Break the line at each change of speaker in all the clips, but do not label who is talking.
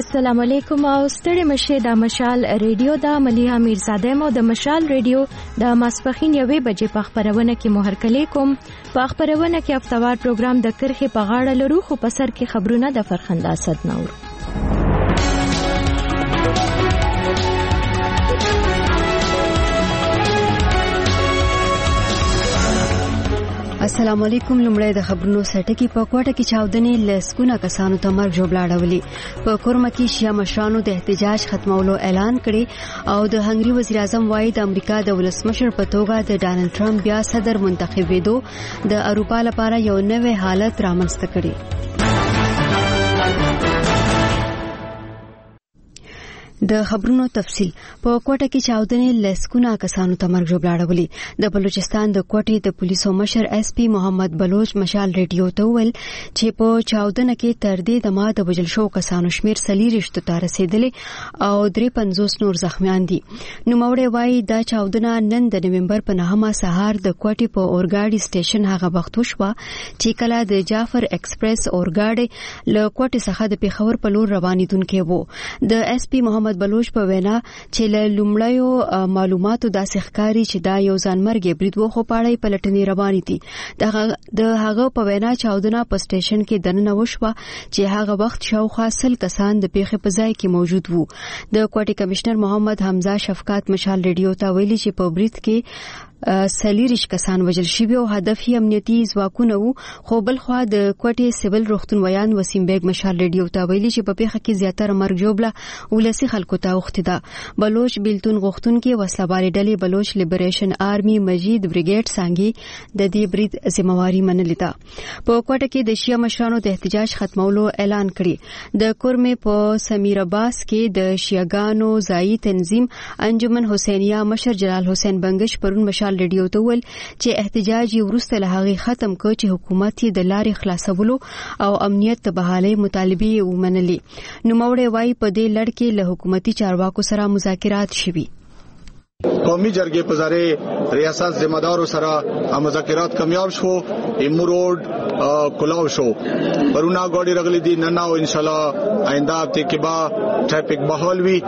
السلام علیکم او ستړي مشه د مشال ریډیو د مليحه میرزاده مو د مشال ریډیو د ماسپخین 1 بجې په خبرونه کې مهرکلی کوم په خبرونه کې هفتوار پروګرام د کرخه په غاړه لرو خو په سر کې خبرونه د فرخنده اسد نور.
السلام علیکم. لمړی د خبرونو سټکی په کوټه کې چاودنې لسکونه کسانو ته مرګ جوړلاړولې. په کورما کې شیا مشرانو د احتجاج ختمولو اعلان کړي او د هنګري وزیر اعظم وايي د امریکا د ولسمشر په توګه د ډانلډ ټرمپ بیا صدر منتخبېدو د اروپا لپاره یو نوې حالت رامنځته کړي. د خبرونو تفصیل. په کوټه کې چاودنې لسکونه کسانو ته مرګ جوړلاړولې. د بلوچستان د کوټې د پولیسو مشر اس پی محمد بلوچ مشال ریډیو ته ویل چې په چاودنه کې تر دې دمه د وژل شو کسانو شمیر 40 ته رسیدلې او 350 نور زخمیان دي. نوموړی وايي دا چاودنه نن د نومبر په 9 سهار د کوټې په اورګاډي سټیشن هغه وخت وشوه چې کله د جعفر ایکسپریس اورګاډي له کوټې څخه د پیښور په لور روانېدونکې وو. د اس پی محمد بلوچ په وینا چې له لومړیو معلوماتو داسې ښکاري چې دا یو ځانمرګي برید و خو پاړی پلټنې روانې دي. د هغه په وینا چاودنه په سټیشن کې دننه وشوه چې هغه وخت شاوخوا 100 کسان د پیښې په ځای کې موجود وو. د کوټې کمشنر محمد حمزه شفقت مشال ریډیو ته ویلي چې په برید کې 40 کسان وژل شوي او هدف یې امنیتي ځواکونه وو. خو بل خوا د کوټې سیول روغتون ویان وسیم بیگ مشال ریډیو ته ویلي چې په پیښه کې زیاتره مرګ جوړه ولسی خلکو ته وخت ده. بلوچ بیلتون غوښتون کې وسلوالې ډلې بلوچ لیبریشن آرمي مجید بریګیډ سانګي د دې برید ذمہواری منلې ده. په کوټه کې د شیا مشرانو د احتجاج ختمولو اعلان کړي. د کورمې په سمیر عباس کې د شیاګانو ځای تنظیم انجمن حسینیه مشر جلال حسین بنگش پرون مشال ریډیو ته ول چې احتجاج یې ورسته له هغه ختم کړ چې حکومت یې د لارې خلاصولو او امنیت ته بحالي مطالبه ومنلې. نوموړی وايي په دې لړ کې له حکومتي چارواکو سره مذاکرات شوي.
قومی جرګې په ذریعہ ریاست ذمہ دارو سره مذاکرات کامیاب شو. ایمو روډ کلاو شو پرونا ګاډي رغلي دي نن او ان شاء الله آینده هفته کې با ټریفیک بحال وي.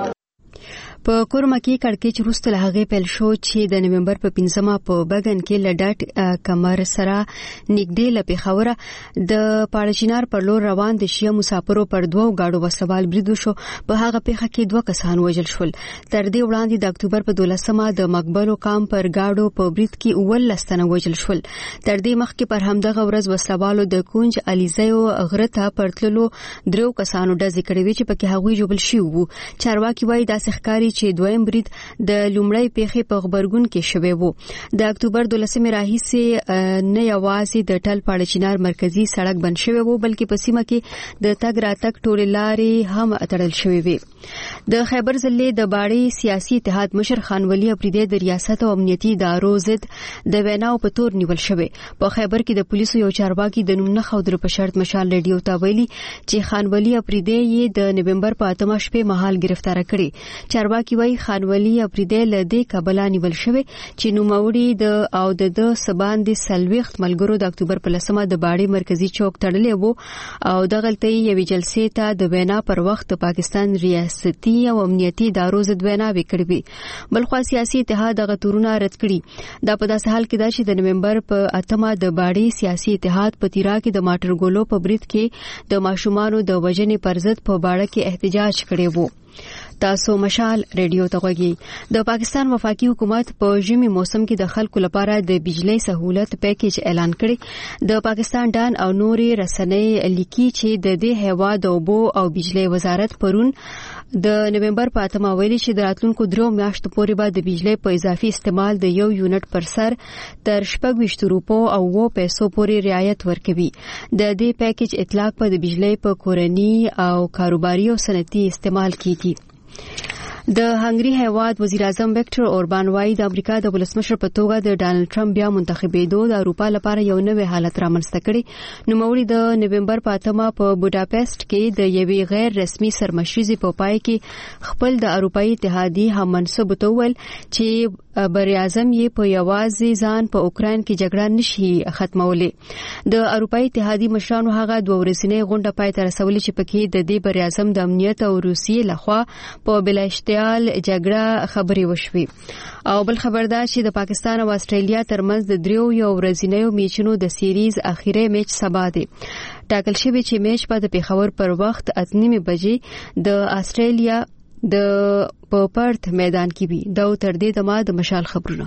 په کورما کې کڑکېچ وروسته له هغې پیل شو چې د نومبر په 15 په بګن کې لډاټ کمر سره نږدې له پیښوره د پاړچینار پر لور روان د شیا مسافرو پر دوه گاډو وسوال برید وشو. په هغه پیښه کې 2 کسان وژل شول. تر دې وړاندې د اکتوبر په 12مه د مقبلو کام پر گاډو په برید کې 19 تنه وژل شول. تر دې مخکې پر همدغه ورځ وسوالو د کونج الیزیو غرته پرتللو 3 کسانو ډزې کړې وې چې پکې هغوی جوړل شوي وو. چارواکي وايي دا ښکاري چې دویم برید د لومړی پیښې په خبرګون کې شوی وو. د اکتوبر 12 راهیسې نه یوازې د ټل پاړچینار مرکزی سړک بند شوی وو بلکې په سیمه کې د تګ راتګ ټولې لارې هم اتړل شوې وې. د خیبر ضلع د باړې سیاسي اتحاد مشر خان ولی افریدی د ریاست او امنیتي ادارو ضد د ویناو په تور نیول شوی. په خیبر کې د پولیسو یو چارواکي د نوم نه خودرو په شرط مشال ریډیو ته ویلي چې خان ولی افریدی یې د نومبر په 8 شپې مهال گرفتار کړي. چارواکي وايي خان ولی افریدی له دې کابل نیول شوی چې نوموړي د د سباندې سلويخت ملګرو د اکتوبر په 10مه د باړې مرکزی چوک تړلې وو او د غلطۍ یوې جلسې ته د وینا پر وخت د پاکستان ریاستي او امنیتي ادارو ضد وینا وکړي. بلخوا سیاسي اتحاد هغه تورونه رد کړي. دا په داسې حال کې ده چې د نومبر په 8مه د باړې سیاسي اتحاد په تیرا کې د ماټر ګولو په برید کې د ماشومانو د وژنې پر ضد په باړه کې احتجاج کړی وو. تاسو مشال ریډیو ته غوږی. د پاکستان وفاقي حکومت په ژمي موسم کې د خلکو لپاره د بجلی سہولت پیکیج اعلان کړی. د پاکستان ډان او نوري رسنۍ لیکي چې د دې هوا د اوبو او بجلی وزارت پرون د نومبر په 8 ویلي چې د راتلونکو 3 میاشتو پورې به د بجلی په اضافي استعمال د 1 یونټ پر سر تر 26 روپو او 9 پیسو پورې رعایت ورکوي. د دې پیکیج اطلاق په د بجلی په کورنی او کاروباري او صنعتي استعمال کیږي. د هنګري هیواد وزیر اعظم وکټر اوربان وايي د امریکا د ولسمشر په توګه د ډانلډ ټرمپ بیا منتخبېدو د اروپا لپاره یو نوې حالت رامنځته کړي. نوموړي د نومبر په 8 په بوډاپېسټ کې د یوې غیر رسمي سرمشريزي په پای کې خپل د اروپאי اتحادیې هم منصب ته ویل چې بر اعظم یې په یوازې ځان په اوکرين کې جګړه نشي ختمولې. د اروپאי اتحادیه مشرانو هغه 2 ورځنۍ غونډه پای ته رسولې چې پکې د دې بر اعظم د امنیت او روسیې لخوا په بلا اشتعال جګړه خبرې وشوي. او بل خبردار چې د پاکستان او استرالیا ترمنځ د 3 ورځنیو میچونو د سیریز اخیری میچ سبا دی. ټاکل شوی چې میچ په پیښور پر وخت 8:30 بجې د استرالیا د پرت میدان کې وي. دا تر دې دمه د مشال خبرونه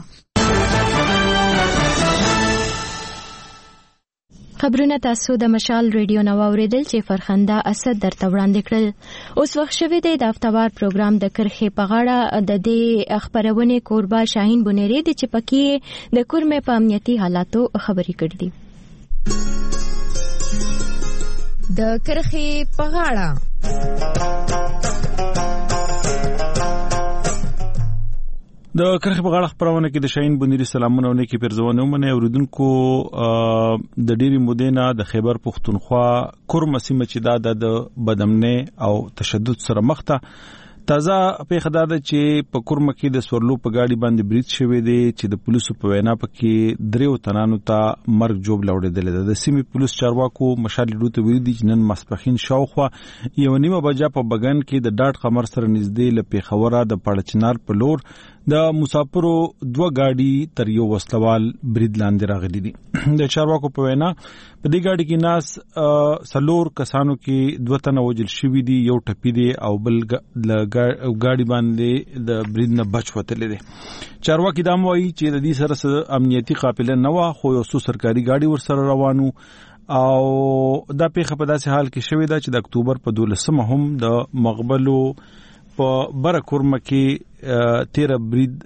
تاسو د مشال ریډیو نو اوریدل چې فرخنده اسد درته وړاندې کړل. اوس وخت شوی دی د افتوار پروګرام د کرخې په غاړه د دې خبرونه کوربا شاهین بنيري د چپکی د کورمه په امنیتي حالاتو خبري کړې دي.
د کرخې په غاړه
د کرخې په غاړه خبرونه کې د شاهین بنيري سلامونه ونکي پرځونه ومنه اوریدونکو د ډيري مودینا د خیبر پختونخوا کورمه سیمه چې د بدامنه او تشدد سره مخ ته تازه په خداده چې په کورمه کې د سورلو په گاډي باندې بریټ شوې دي چې د پولیسو په وینا پکې 3 تنانو ته مرګ جوب لوړېدل. د سیمې پولیس چارواکو مشال لوټ ویل دي چې نن ماسپخین شاوخوا 1:30 بجې په بغن کې د ډاټ قمر سره نږدې لپاره خوره د پړچنار په لور د مسافرو 2 گاډي تر یو وسلوال برید لاندې راغلي دي. د چارواکو په وینا په دې گاډي کې ناس سلور کسانو کې 2 تنه وجل شوی دي، یو ټپي دي او بل گاډي باندې د برید نه بچ وتل دي. چارواکي دا موایي چې د دې سره امنیتي قافله نه و، خو یو څو سرکاري گاډي ور سره روانو او دا پیښه په داسې حال کې شوې ده چې د اکتوبر په 12 هم د مغبلو په بره کورمه کې 13 برید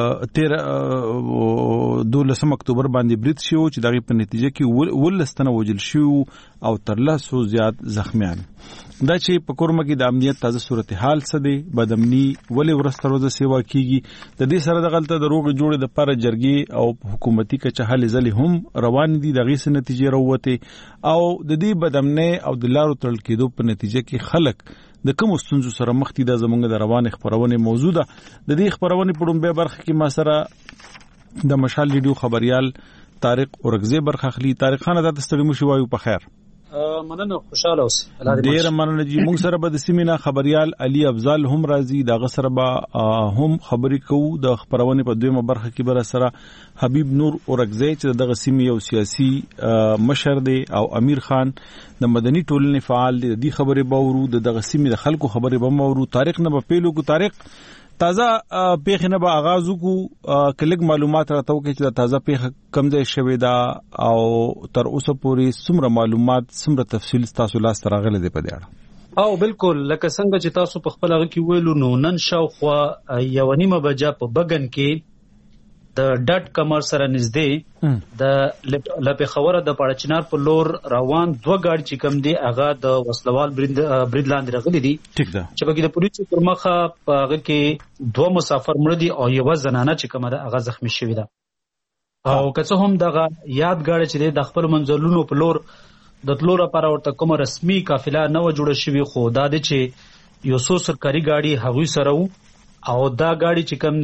12 اکتوبر باندې برید شو چې دغه په نتیجه کې ولستنه وجل شو او تر 100 زیات زخمیان. دا چې په کورمه کې د امنیت تازه صورتحال څه دی، بدامني ولې ورسته ورځ سیوا کیږي، د دې سره د غلطه د روغ جوړې د پر جرګي او حکومتي کچه حل ځلې هم روان دي. دغه څه نتیجې راوته او د دې بدامنه او د لارو تړل کېدو په نتیجه کې خلک د کوم ستونزو سره مخ دي. د زمونږ د روان خبرونه موضوع ده. د دې خبرونه په ډومبه برخه کې ما سره د مشال ریډیو خبريال طارق اورغزي برخه خلی. طارق خان د ستړي مو شوایو په خیر.
مننه، خوشاله اوسئ.
ډیر مننه جی. موږ سره به د سیمینا خبريال علي افضل هم راځي، دا غسر به هم خبري کوو. د خبرونه په دویمه برخه کې بر سره حبیب نور اورغزي چې دغه سیمې یو سیاسي مشر دی او امیر خان د مدني ټولنې فعال دي. د خبرې باورو دغه سیمې د خلکو خبرې به مورو. طارق نه په پیلو کو طارق تازه پیښه نه به آغاز وکړو، کلیک معلومات راته وکړي چې تازه پیښه کم ځای شوې ده او تر اوسه پورې څومره معلومات څومره تفصیل تاسو لاس ته راغلي دي په دې اړه؟
او بالکل لکه څنګه چې تاسو په خپل هغه کې ویلو، نو نن شاوخوا 1:30 بجې په بغن کې د ډټ کمر سره نږدې د لپه خوره د پړچنار په لور روان 2 گاډي چې کم دي هغه د وسلوال برید لاندې راغلي دي.
ټیک ده.
چې بګي د پولیسو پر مخه په هغه کې 2 مسافر مړ دي او یو زنانه چې کومه ده هغه زخمی شوې ده. او که څه هم دغه یاد گاډي چې د خپل منځلونو په لور د تلور لپاره ورته کوم رسمي قافله نه و جوړه شوی، خو دا د چې یو څو سرکاري گاډي هغوی سره وو او دا گاډي چې کم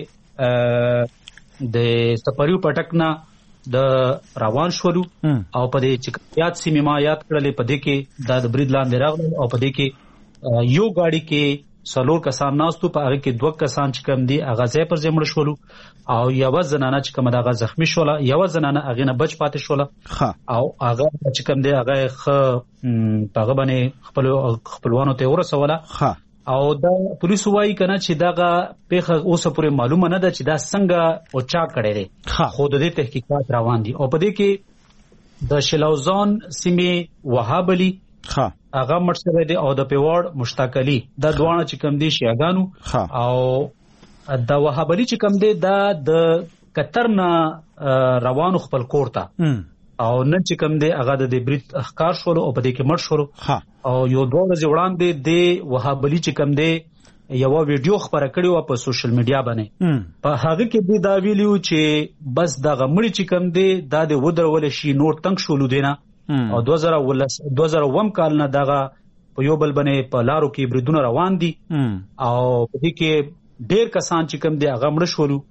دي د سفریو پټکنا د روان شولو او په دې چې یاد سیمه ما یاد کړلې په دې کې د برید لاندې راغلل او په دې کې یو گاډي کې سلور کسان ناستو، په هغه کې 2 کسان چې کم دي هغه ځای پر ځای مړ شولو او یو زنانه چې کومه دغه زخمی شوله، یو زنانه هغه نه بچ پاتې شوله او هغه چې کوم دی هغه هغه باندې خپلوانو ته ورسوله. او دا پولیسو وايي کنه چې داغه پیښه اوسه پورې معلومه نه ده چې دا څنګه او چا کړی دی، خو د دې تحقیقات روان دي. او په دې کې د شلوزان سیمه وهاب علي هغه مرسته دی او د پیوړ مشتاق علي دا دوانه چې کم دي شیعاګانو او د وهاب علي چې کم دی دا د قطر نه روانو خپل کور ته او نن چې کم دی هغه د برید اخکار شول او په دې کې مړ شول. او یو 2 ورځې وړاندې د وهاب علي چې کم دی یو ویډیو خبره کړې و په سوشل میډیا باندې، په هغه کې دا ویلیو چې بس د غمړي چې کم دی دا د ودرول شي نور تنگ شولو دینه او 2001 کال نه دغه په یو بل باندې په لارو کې بریدونه روان دي او په دې کې ډیر کسان چې کم دی هغه مړ شولو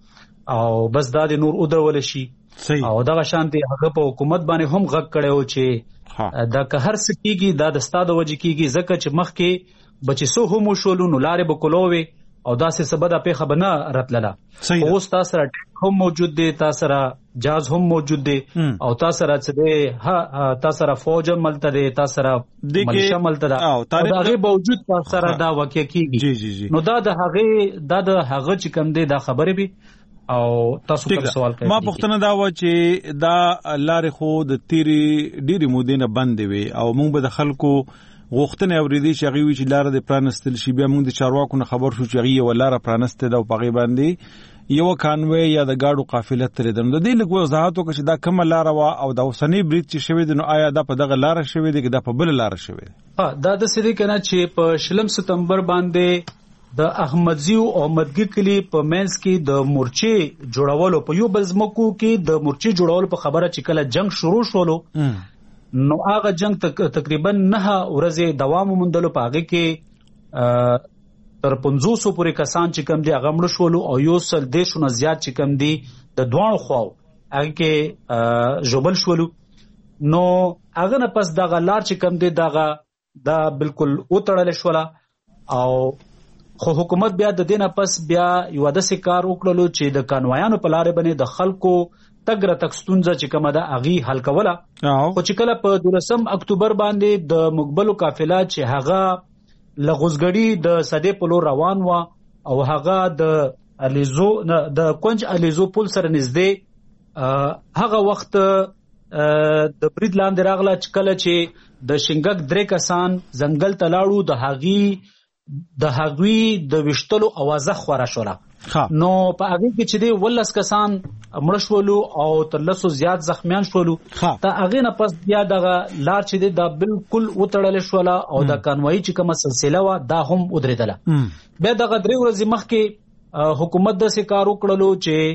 او بس دا د نور ودرول شي او دغه شانتي هغه په حکومت باندې هم غږ کړو چې دا که هر څه کیږي دا د ستاده وجه کیږي ځکه چې مخکې بچي سو هم شولو نو لارې به کولوي او داسې سبدا پیخه بنا راتلله اوس تاسو را هم موجود دي تاسو را جاز هم موجود دي او تاسو را څه دي تاسو را فوج ملته دي تاسو را ملیشیا ملته ده او هغه باوجود تاسو را دا واقع کیږي نو دا د هغه چې کوم دي دا خبره به او تاسو کوم سوال کوي
ما پوښتنه دا و چې دا لارې خو د تیری ډيري مودې نه بند وي او موږ به د خلکو غوښتنه اوریدي چې هغه وی چې لار د پرانستل شي بیا موږ د چارواکو نه خبر شو چې هغه ولاره پرانسته دا په غي باندې یو کانوي یا د گاډو قافله تر دې د دې لګو وضاحت وکړي چې دا کوم لار وا او د اوسنی بریټ چې شوی د نو آیا دا په دغه لار شوی دی که دا په بل لار شوی
دا د سړي کنه چې په شلم ستمبر باندې د احمدزیو او احمدګي کلی په مینس کې د مورچې جوړولو په یو بزمکو کې د مورچې جوړولو په خبره چې کله جنگ شروع شولو نو هغه جنگ تقریبا 9 ورځې دوام موندلو په هغه کې تر 500 پورې کسان چې کم دي هغه مړ شول او یو سل دیشونه زیات چې کم دي د دوه خواو هغه کې جوبل شول نو هغه نه پس دغه لار چې کم دي دا بالکل اوتړل شول او خو حکومت بیا د دینه پس بیا یو د سکار وکړلو چې د کانوایانو په لارې باندې د خلکو تګره تکستونځه چې کومه ده اغي حل کوله خو چې کله په 12 اکتوبر باندې د مقبلو قافله چې هغه لغوزګړی د صدې په لور روان و او هغه د الیزو د کونج الیزو پل سره نږدې هغه وخت د برید لاندې راغله چې کله چې د شنګک درې کسان ځنګل ته لاړو د هغوی د وشتلو اوازه خورا شوله نو په هغه کې چې دی ولس کسان مړ شولو او تر لسو زیات زخمیان شولو ته هغه نه پس بیا دغه لار چې دی دا بالکل وتړل شوله او د کانوایی چې کومه سلسله و دا هم ودرېدله بیا دغه 3 ورځې مخکې حکومت د سکار وکړلو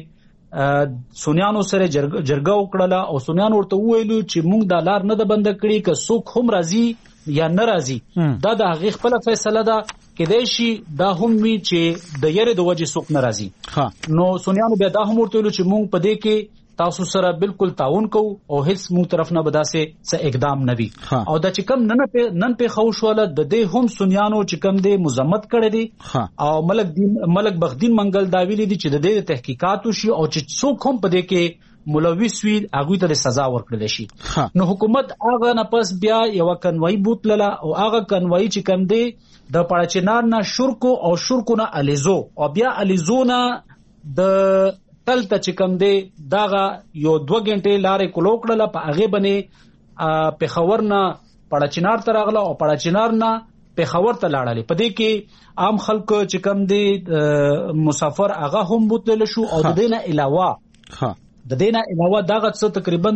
چې سونیانو سره جرګه وکړله او سونیانو ورته وویلو چې موږ د لار نه د بند کړی که څوک هم راځي یا نه راځي دا د هغه خپل فیصله ده کېدای شي دا هم وی چې د یره د وجې څوک نه راځي نو سونیانو بیا دا هم ورته ویلو چې موږ په دې کې تاسو سره بالکل تعاون کوو او هیڅ موږ طرف نه بداسه څه اقدام نه وي او دا چې کم نن په خوشواله د دې هم سونیانو چې کم دې مزمت کړي دي او ملک بخدین منګل دا ویلي دي چې د دې تحقیقات وشي او چې څوک هم په دې کې ملوث وي هغه ته سزا ورکړل شي نو حکومت هغه نه پس بیا یو کنوای بوتلله او هغه کنوای چې کم دی د پړچنار نه شرکو نه الیزو او بیا الیزو نه د تلته چې کم دی داغه یو 2 غنټه لارې کولوکړه په هغه باندې پېښور نه پړچنار ته راغله او پړچنار نه پېښور ته لاړل په دې کې عام خلکو چې کم دی مسافر هغه هم بوتل شو او د دینه علاوه د دینه علاوه دغه څه تقریبا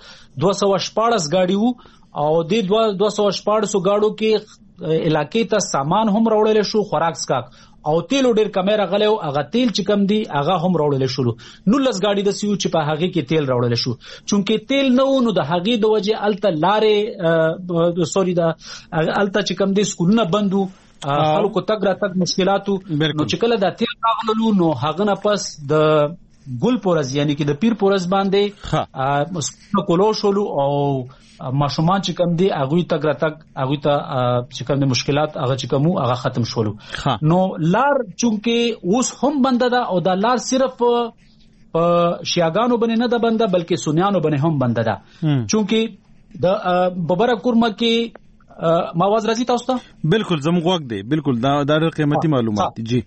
214 گاډي وو او د 214 گاډو کې علاقې ته سامان هم راوړل شو خوراک سکاک او تیل ډیر کمره غلو هغه تیل چې کم دی هغه هم راوړل شو نو لس گاډي د سیو چې په هغه کې تیل راوړل شو چونکې تیل نو د هغه د وجه الته لارې سوري دا الته چې کم دی سکولونه بندو خلکو تګ را تګ مشکلاتو نو چې کله دا تیل راغلو نو هغه نه پس د ګل پورز یعنی کې د پیر پورز باندې مسکو کولو شولو او ماشومان چې کم دي هغه تګ را تګ هغه ته چې کوم مشکلات هغه چې کوم هغه ختم شولو نو لار چونکه اوس هم بنده ده او دا لار صرف په شیاګانو باندې نه ده بنده بلکې سونیانو باندې هم بنده ده چونکه د ببره کورمه کې مواز راځي تاسو ته
بالکل زموږ وخت دی بالکل دا ډېر قیمتي معلومات دي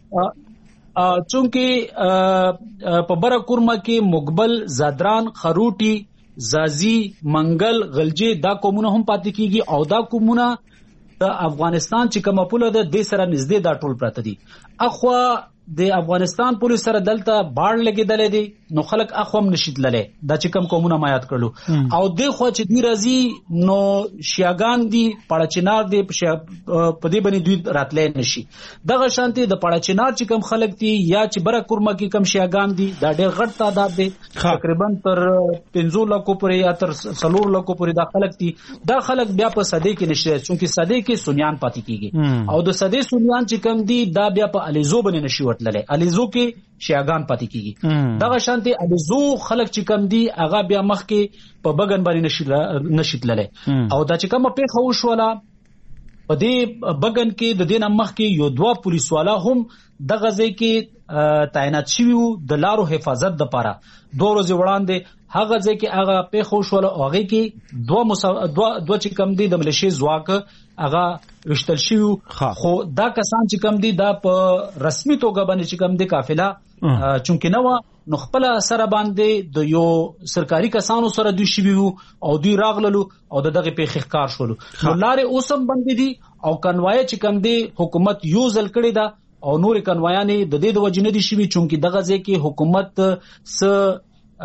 چونکه په بره کورمه کې مقبل زادران خروټي زازي منګل غلجي دا قومونه هم پاتې کیږي او دا قومونه د افغانستان چې کومه پوله ده د سره نږدې دا ټول پراته دي اخوا د افغانستان پولیس سره دلته باړ لګیدلې دي نو خلک اخوم نشیدلې دا چې کوم قومونه مایات کړلو او د خو چې دی راځي نو شیاګان دي پړچنار دي په دې باندې دوی راتلې نشي دغه شانتي د پړچنار چې کوم خلک دي یا چې بره کورمه کې کوم شیاګان دي دا ډېر غټ تعداد دي تقریبا تر 15 لکو پورې یا تر 4 لکو پورې دا خلک دي دا خلک بیا په صدې کې نشي چونکه صدې کې سونیان پاتې کیږي او د صدې سونیان چې کوم دي دا بیا په الیزو باندې نشي لله الیزو کې شیعاګان پاتې کیږي. دغه شانتي ابزو خلک چې کم دي هغه بیا مخ کې په بغن باندې نشیتلله او دا چې کوم په خو شولا په دې بغن کې د دینه مخ کې یو دوا پولیس والا هم د غزې کې تعینات شوی د لارو حفاظت د لپاره 2 ورځې وړاندې هغه ځکه هغه په خوشاله هغه کې دوه چې کم دي د ملیشي ځواک هغه وشتل شي خو دا کسان چې کم دي دا په رسمي توګه باندې چې کم دي قافله چونکه نو خپل سره باندې د یو سرکاري کسانو سره دوی شي او دوی راغللو او دغه په خخکار شول نو لارې اوسم باندې دي او کنوای چې کم دي حکومت یو ځل کړی دا او نور کنوایانه د دې د وجنه دي شي چونکه دغه ځکه حکومت س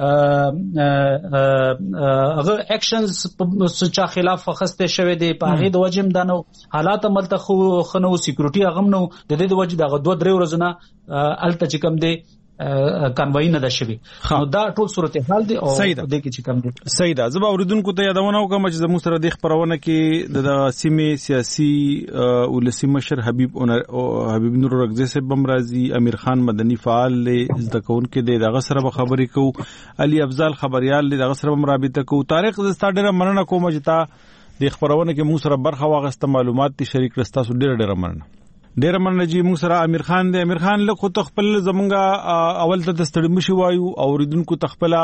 هغه اکشنز چې خلاف خسته شوه دي په هغه د وجم دانو حالات عملته خنو سکیورټي هغه نو د دې د وجه دغه 2-3 ورځې الته چې کم دي کنوای نه ده شوی نو دا ټول صورتحال دي او د کې چې کم دي
صحیح ده. زما اوریدونکو ته یادونه وکم چې زموږ سره د خبرونه کې د سیمې سیاسي ولسی مشر حبیب نور رغزی صاحب بمرازي امیر خان مدني فعال له ځکون کې دغه سره خبرې کو علي افضل خبريال دغه سره مرابطه کو تاریخ د ستاډره مننه کوم چې تا د خبرونه کې موږ سره برخه واغسته معلومات تی شریک رستا سو ډېر مننه. ډیر مننه جی. موږ سره امیر خان دی. امیر خان له خو تخپل زمونږه اول ته دستړی مشي وایو او ریدونکو تخپل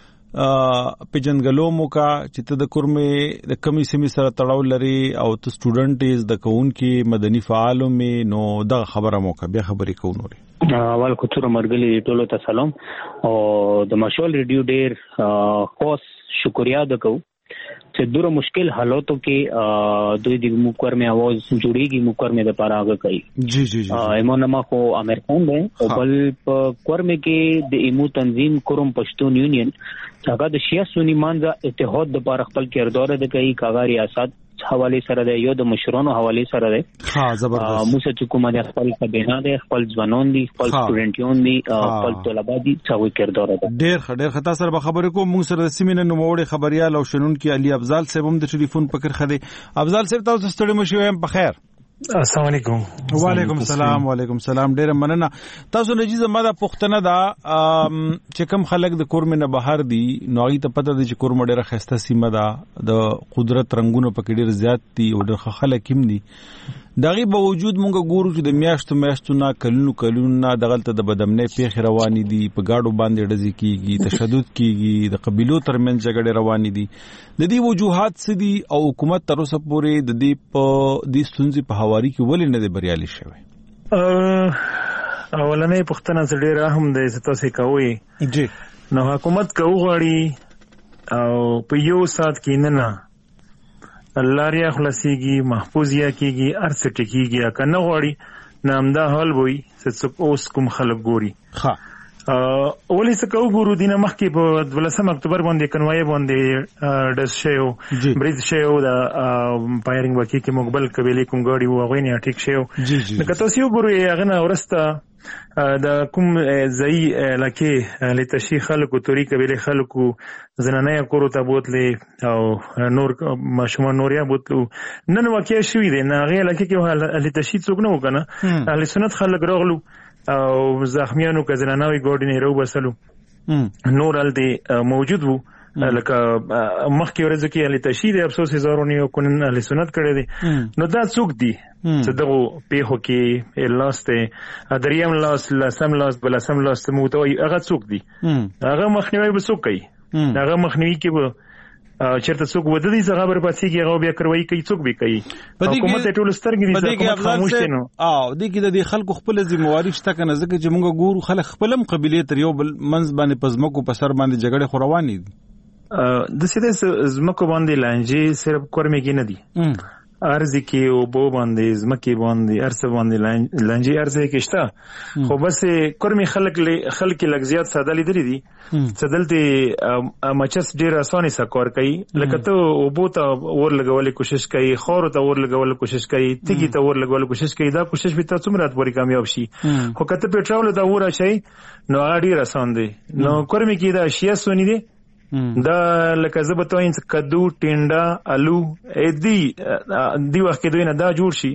پیجنګلو موکا چې ته د کورمه د کمی سیمه سره تړاو لري او ته سټوډنټ از د کون کې مدني فعالو مې نو دا خبره موکا بیا خبرې کوو نوري.
اول کوڅه مرګلي ټولو ته سلام او د مشال ریډیو ډیر خاص شکریا د کو چې دوره مشکل حالاتو کې دوی د موکر میں आवाज جوړیږي موکر میں د پاراغه کوي.
جی جی جی
ایمو نما کو امیر خان دی او بل کور میں کې د ایمو تنظیم کوم پښتون یونین هغه د شیعه سنی مانځه اتحاد د پاره خپل کردار د کوي کاغاری ریاست حواله سره دی یو د مشرانو حواله سره دی.
ها زبردست.
موږ چې کومه د خپل کبینه دی خپل ځوانان دي خپل سټوډنټیون دي خپل طلبه دي څو کردار دی.
ډېر خطا سره به خبرې کوم. موږ سره د سیمینه نوموړي خبريال او شنون کې علي افضل صاحب هم د ټلیفون پکړ خدي. افضل صاحب تاسو ستړي مشو هم په خیر.
السلام علیکم.
وعلیکم السلام. وعلیکم السلام. ډېر مننه. تاسو نجیزه ماده پښتنه دا چې کوم خلک د کورمنه بهر دي نوغي ته پته دي چې کورم ډېر خسته سیمه ده د قدرت رنگونو پکې ډېر زیات دي او ډېر خلک هم دي. دغه باوجود مونږ ګورو چې د میاشتو نه کلونو نه دغلت د بدمنۍ پیښې روانې دي په گاډو باندې ډزې کیږي تشدد کیږي د قبيلو ترمنځ جګړې روانې دي. د دې وجوهات څه دي او حکومت تر اوسه پورې د دې په دې ستونزې په حواري کې ولې نه دی بریالي شوی؟
اولنې پښتنه ډېر اهم دی چې تاسو کوي
جی
نو حکومت کو غواړي او په یو سات کې نه الله ریا خلاصيږي محفوظیا کیږي ارڅ ټکیږي کنه غواړي نامدا حال وي چې اوس کوم خلک ګوري.
ها
ولې څه کو ګورو دینه مخکې په 12 اکتوبر باندې کنوای باندې دز شیو بریز شیو دا پایرنګ وکي کې مقبل قبيله کوم ګاډي وغوي نه ټیک شیو. نو تاسو یو ګورو هغه نه ورسته دا کوم ځای لکه لتشي خلکو توري قبيله خلکو زنانه کورو ته بوتلې او نور ماشومان نوریا بوتلو نن واقع شوې ده نه غي لکه کې لتشي څوک نه وکنه اهل سنت خلک راغلو او زخمیانو که زنانوي ګوډ نه رو بسلو نور ال دي موجود وو لکه مخکې ورځ کې علي تشهید افسوس هزارونه یو کونن علي سنت کړی دي. نو دا څوک دي چې دغه پیښو کې لاسته دریم لاس لسم لاس بلسم لاس موتوي هغه څوک دي هغه مخنیوي به څوک کوي هغه مخنیوي کې به چرته څوک ود دي څنګه خبر پاتې کې هغه بیا کوي کوي څوک به کوي حکومت ټول سترګې دي حکومت خاموش دي. نو
د کې د خلکو خپل ذمہواری شته کنه ځکه چې موږ ګورو خلک خپلم قبيله تر یو بل منځ باندې پزمکو په سر باندې جګړه خورواني دي.
د سیده زمکو باندې لانجې صرف کورمه کې نه دي ارزي کې او بو باندې زمکه باندې ارسه باندې لانجې ارزه کې شته خو بس کورمه خلک لږ زیات ساده لیدل دي سدلته مچس ډیر اسانه سکور کوي لکه ته او بو ته ور لګولې کوشش کوي خور ته ور لګولې کوشش کوي تیګي ته ور لګولې کوشش کوي دا کوشش به تاسو مراد پوری کامیاب شي خو کته پټراول دا ور شي نو اړ اسان دي. نو کورمه کې دا شیا سونی دي دا لکه زبتوین کدو ټینډا الو دی وخت کې دوی نه دا جوړ شي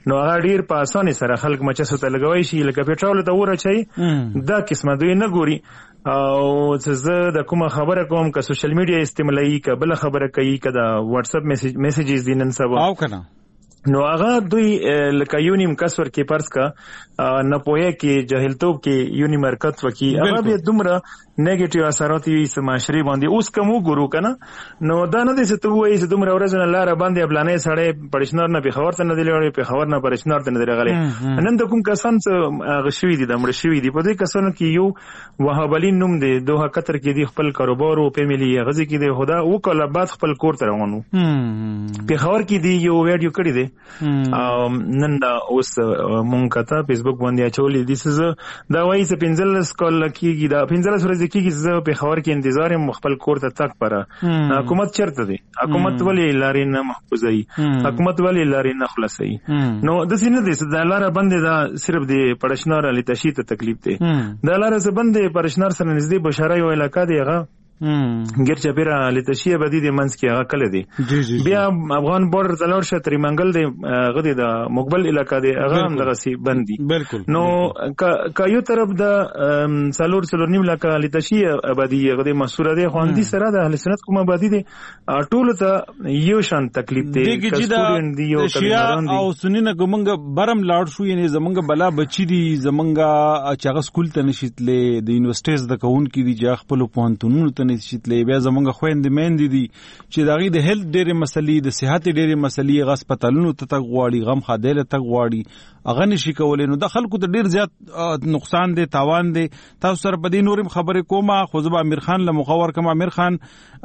نو هغه ډیر په اسانه سره خلک مچسو ته لګوي شي لکه پېټرول ته ورچي دا قسمه دوی نه ګوري او زه د کومه خبره کوم که سوشل میډیا استعمالي که بل خبره کوي که د واتس اپ میسیجز دي نن سبا
او کنه
نو هغه دوی لکه یونیم کسور کې پرس کا نه پوهه کې جاهلتوب کې یونی مرکز وکي هغه به دومره نیگیټیو اثرات وي سماشري باندې اوس کوم ګورو کنه نو دا نه دي چې ته وایې چې دومره ورځ نه لار باندې بلانې سړې پړشنار نه په خبر ته نه دی لړې په خبر نه پړشنار ته نه دی راغلي نن د کوم کسان څه غشوي دي د مړ شوي دي په دې کسانو کې یو وهابلین نوم دی دوه قطر کې دی خپل کاروبار او فیملی غزي کې دی خدا او کله بعد خپل کور ته روانو په خبر کې دی یو ویډیو کړی دی نن دا اوس مونږ کته فیسبوک باندې اچولې دي چې دا وایي چې 15 کال کېږي دا 15 ورځې کېږي چې په خبر کې انتظار یم خپل کور ته تک پر حکومت چرته دی حکومت ولې لارې نه محفوظي حکومت ولې لارې نه خلاصي نو د سینې د لار باندې دا صرف د پړشنار علي تشی ته تکلیف دی دا لار سره باندې پړشنار سره نږدې بشاره یو علاقہ دی هغه ګر چپیرا لتشیه بدی د منځ کې هغه کله دی بیا افغان بورډر تلور شتري منګل دی غدي د مقبل علاقہ دی هغه هم دغه سی بندي نو کا یو طرف د سالور نیم علاقہ لتشیه ابدی غدي مسوره دی خواندي سره د اهل سنت کومه ابدی دی ټول ته یو شان تکلیف دی
کسټورین دی یو کلمران دی او سنینه کومنګ برم لاړ شو یعنی زمنګ بلا بچی دی زمنګ چاغه سکول ته نشیتلې د یونیورسيټیز د کون کې دی چې خپل پوهنتونونو نشیتلې بیا زمونږ خويندې مېندې دي چې داغي د هیلث ډېرې مسلې د صحت ډېرې مسلې غسپتالونو ته تک غواړي غم خادله تک غواړي اغه نشي کولای نو د خلکو ته ډېر زیات نقصان دی تاوان دی تاسو سره په دې نورم خبرې کومه خو زبا امیر خان له مخور کما امیر خان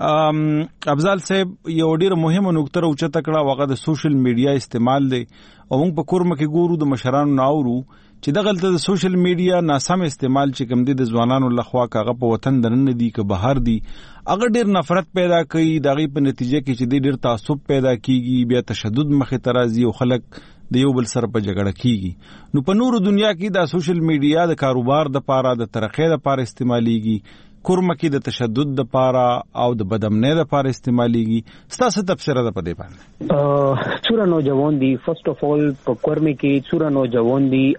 افضل صاحب یو ډېر مهمه نقطه راوچته کړه وغه د سوشل میډیا استعمال دی او موږ په کورمه کې ګورو د مشرانو ناورو چې دغلته د سوشل میډیا ناسم استعمال چې کوم دي د ځوانانو لخوا کاغه په وطن درنه دي که بهر دي هغه ډېر نفرت پیدا کوي دغه په نتیجه کې چې ډېر تعصب پیدا کیږي بیا تشدد مخه ترازی او خلک د یو بل سره په جګړه کیږي نو په نورو دنیا کې د سوشل میډیا د کاروبار د پاره د ترقې د پاره استعماليږي کورمه کې د تشدد د پاره او د بدامنۍ د پاره استعماليږي ستاسو تفسیر ده په دې باندې
څوره نوجوان دي فرست اف اول په کورمه کې څوره نوجوان دي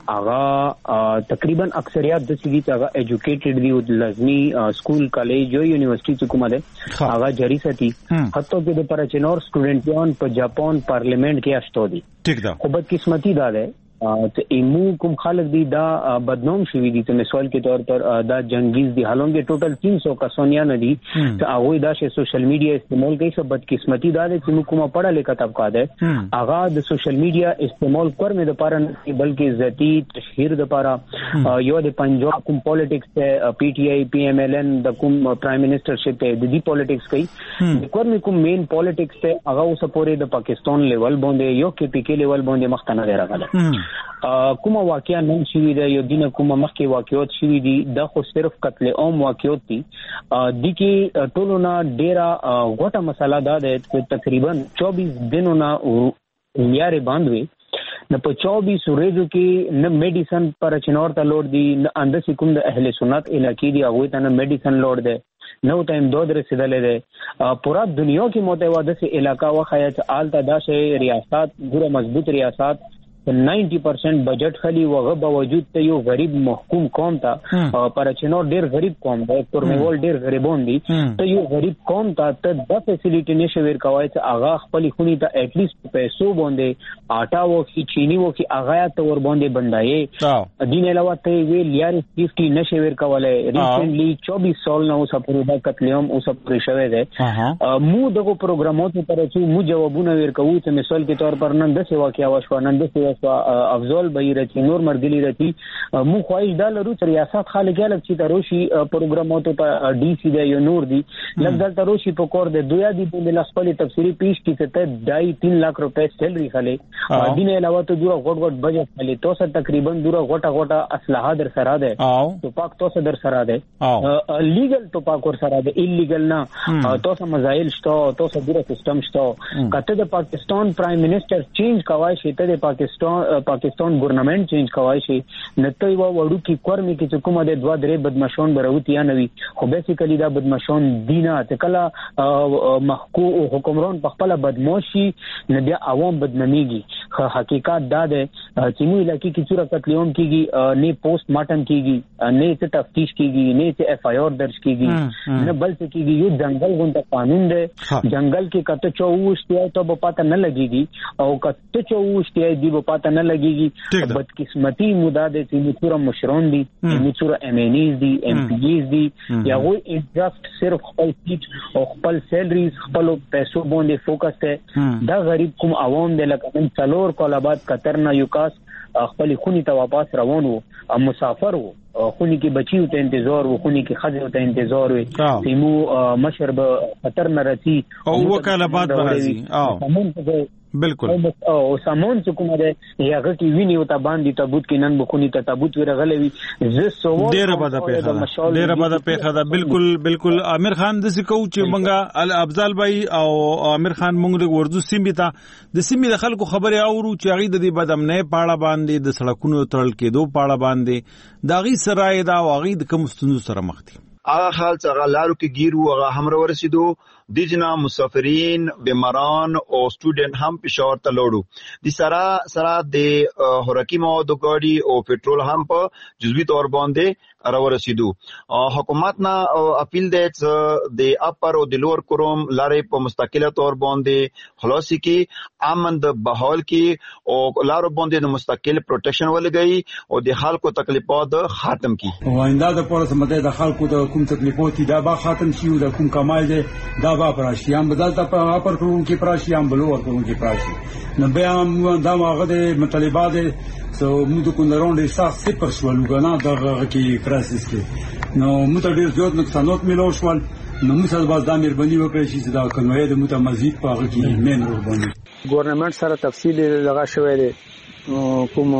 هغه تقریبا اکثریت د سړي ته هغه ایجوکیټډ دي او لازمي سکول کالج او یونیورسيټي کومه ده هغه جری ساتي حتی کې د پرچنور سټوډنټیان په جاپان پارلیمنت کې اشته دي
ټیک ده
خو بد قسمتي ده ته ایمو کوم خلک دي دا بدنام شوی دي ته مثال کې طور پر دا جنگیز دي حالانکه ټوټل 300 کسانیا نه دي ته هغه دا چې سوشل میډیا استعمال کوي سب بدقسمتي دا چې موږ کومه پڑھا لیکه طبقه ده هغه د سوشل میډیا استعمال کورمه د پاره نه بلکې ذاتی تشهیر د پاره یو د پنجاب کوم پالیټکس ته پی ټی آی پی ایم ایل ان د کوم پرایم منسٹر شپ ته د دې پالیټکس کوي د کورمه کوم مین پالیټکس ته هغه اوس پورې د پاکستان لیول باندې یو کې پی کې لیول باندې مختنه راغله کومه واقعیا نن شوی دی یو دینه کومه مخکې واقعیت شوی دی دا خو صرف قتل عام واقعیت دي د کې ټولو نه ډیره غوټه مسله دا ده چې تقریبا 24 دنو نه یاري باندې نه په 24 ورځو کې نه میډیسن پر چنور ته لوړ دي نه اند سکم د اهل سنت علاقې دی هغه ته نه میډیسن لوړ دی نو ټایم دود رسیدلې ده پورا دنیا کې متواده سي علاقہ وخیا چې آل تدا شي ریاست ګوره مضبوط ریاست 90% بجٹ خلی وغه باوجود ته یو غریب محکوم قوم ته پر چنور ډیر غریب قوم دی تورمیول ډیر غریبون دي ته یو غریب قوم ته د فیسیلیټی نشه ور کوي چې اغا خپل خونی ته اټ لیست پیسو باندې آټا وو کی چینی وو کی اغا ته ور باندې بندای دین علاوه ته ویل یار 50 نشه ور کولای ریسنټلی 24 سال نو سپورو د قتلعام او سپورې شوه ده مو دغه پروګرامونو پر چې مو جوابونه ور کوو چې مثال کې تور پر نن د سیوا کې واښو نن د افضل بهیرتی نور مرګلی رتی مو خواهش دا لرو چې ریاست خالق الګ چې تروشي پروګراماتو ته ډي سي دی یو نور دی لږ تروشي په کور د دویا دی په لاسپلي تفسیری پیش کی ته 2.5 लाख روپے سیلری خاله دین علاوه ته دوه غټ بجټ خاله تو سره تقریبا دوه غټه اسلحه در سره ده تو پاک تو سره در سره ده لیګل تو پاک ور سره ده ایلیګل نه تو سره مزایل شته تو سره دوه سیستم شته کته د پاکستان پرایم منسٹر چینج کوي شته د پاکستان پاکستان ګورنمنت چینج کوي شي نته یو وړو کې کورمي کې کومه د 2-3 بدمعشون بروتی یا نوي خو بیسیکلی دا بدمعشون دینه تکلا محکو او حکمران په خپل بدمعشي نه بیا عوام بدناميږي حقیقت دا ده چې موږ لکه کې څوره قتلون کیږي نه پوسټ مارټم کیږي نه څه تفتیش کیږي نه څه اف آی آر درج کیږي نه بل څه کیږي یو جنگل غونډه قانون ده جنگل کې کته 24 ته به پته نه لګيږي او کته 24 ته دی به پته نه لګيږي بدقسمتي مودا ده چې څوره مشرون دي څوره ام ان ایز دي ام پی ایز دي یا وای جست صرف خپل سیټ او خپل سیلریز خپل پیسو باندې فوکس ده دا غریب کوم عوام د لکه څلور کاله بعد قطر نه یو کاس خپل خونی ته واپس روان وو مسافر وو خونی کې بچیو ته انتظار وو خونی کې خځو ته انتظار وي تیمو مشرب قطر نه رسی
او وکاله بعد راځي بالکل
او سامان چې کومه ده هغه کې ویني او ته باندې تابوت کې نن بخونی ته تابوت ورغلوي زه سو
ډیره بده پیخه ده بالکل امیر خان د سکو چې منګه افضل بای او امیر خان موږ د ورزو سیمې ته د سیمې د خلکو خبره اورو چې هغه د دې بدامنه پاړه باندې د سړکونو ترل کېدو پاړه باندې دا غي سرای دا واغې د کوم ستونزو سره مخ دي
هغه حال چې هغه لارو کې گیر وو هغه هم ورسېدو دیجنا مسافرین بیماران او سټوډنټ هم پېښور ته لوړو د سره د هورکی موادو ګاډي او پټرول هم په جزوی تور باندې راورسېدو حکومت نه اپیل دی چې د اپر او د لوور کوروم لارې په مستقله تور باندې خلاصي کې امن د بحال کې او لارو باندې د مستقل پروټیکشن ولګي او د خلکو تکلیفات ختم کی
ویندا د پولیس مده د خلکو د کوم تکلیفات دا به ختم شي او د کوم کمال دی دا به پراشي هم بدل ته اپر کوم کې پراشي هم بلور کوم کې پراشي نو بیا هم دا هغه د مطالبات سو موږ د کندرون د احساس صفر شول غنا دغه کې کرایسس کې نو موږ ډیر زیات نقصانات ملو شول نو موږ باز د مهرباني وکړئ چې دا کنوې د متمزید په هغه کې مین رول باندې
ګورنمنت سره تفصیل لغا شوی دی کوم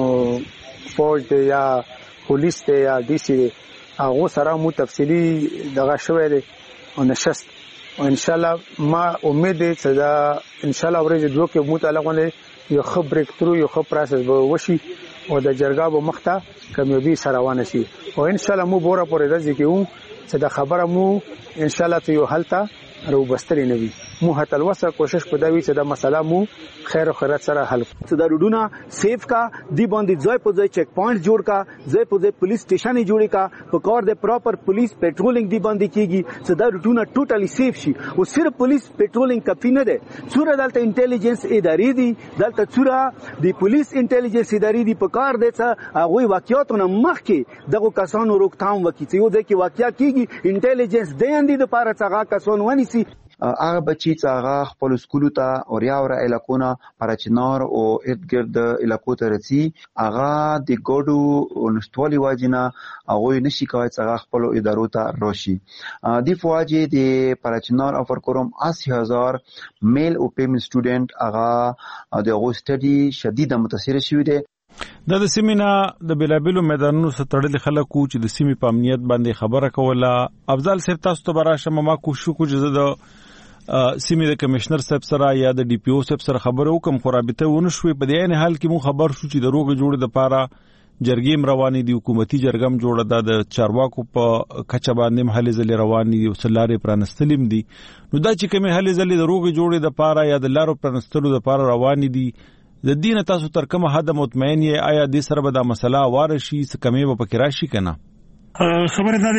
فوج دی یا پولیس دی یا ډي سي هغه سره مو تفصیلی لغا شوی دی او نشست او ان شاء الله ما امید ده چې دا ان شاء الله ورځ دوه کې متعلقونه یو خبرک ترو یو خبر پروسس به وشي او د جرګه به مخته کامیابی سره روان شي او ان شاء الله مو بوره پورې راځي کې چې دا خبره مو ان شاء الله ته یو حالته رو بستري نوي مو هته الوسه کوشش پدوي چې دا مسله مو خیر او خیرات سره حل
چې دا روډونه سیف کا دی باندې ځای په ځای چک پوینټ جوړ کا ځای په ځای پولیس سټیشن جوړی کا په کار د پراپر پولیس پټرولینګ دی باندې کیږي چې دا روډونه ټوټلی سیف شي او صرف پولیس پټرولینګ کافي نه ده څوره دلته انټيليجنس ادارې دي دلته څوره د پولیس انټيليجنس ادارې دي په کار دي چې هغه واقعیتونه مخکې دغه کسانو روکثام وکړي چې یو ځکه واقعیا کیږي انټيليجنس د اندې د پاره څنګه کسان ونیسي
هغه بچی چې هغه خپل سکول ته او ریاوره علاقونه پرچنار او ارتګرد علاقو ته رسي هغه د ګډو نشټولي واجینا هغه نشي کوي چې هغه خپل ادارو ته راشي د فواجی د پرچنار افر کوم 80000 میل او پیمنت سټوډنټ هغه د هغه سټډي شدید متاثر شوی دی
د سیمینا د بلابلو میدانونو ستړل خلکو چې د سیمې په امنیت باندې خبره کوله افضل صاحب تاسو ته براشه ما کوشش کوجزه د سیمې د کمشنر صاحب سره یا د ډي پی او صاحب سره خبرو کوم خرابته ونه شوې په دې نه حال کې مو خبر شو چې د روغ جوړ د پاره جرګیم رواني دي حکومتي جرګم جوړه د چارواکو په کچا باندې محلي ځل رواني دي وسلارې پرانستلم دي نو دا چې کومه حل ځل د روغ جوړ د پاره یا د لارو پرانستلو د پاره رواني دي د دین تاسو تر کومه حد مطمئن یې آیا د سره به دا مسله وارشي څه کمی به پکې راشي کنه
خبره دا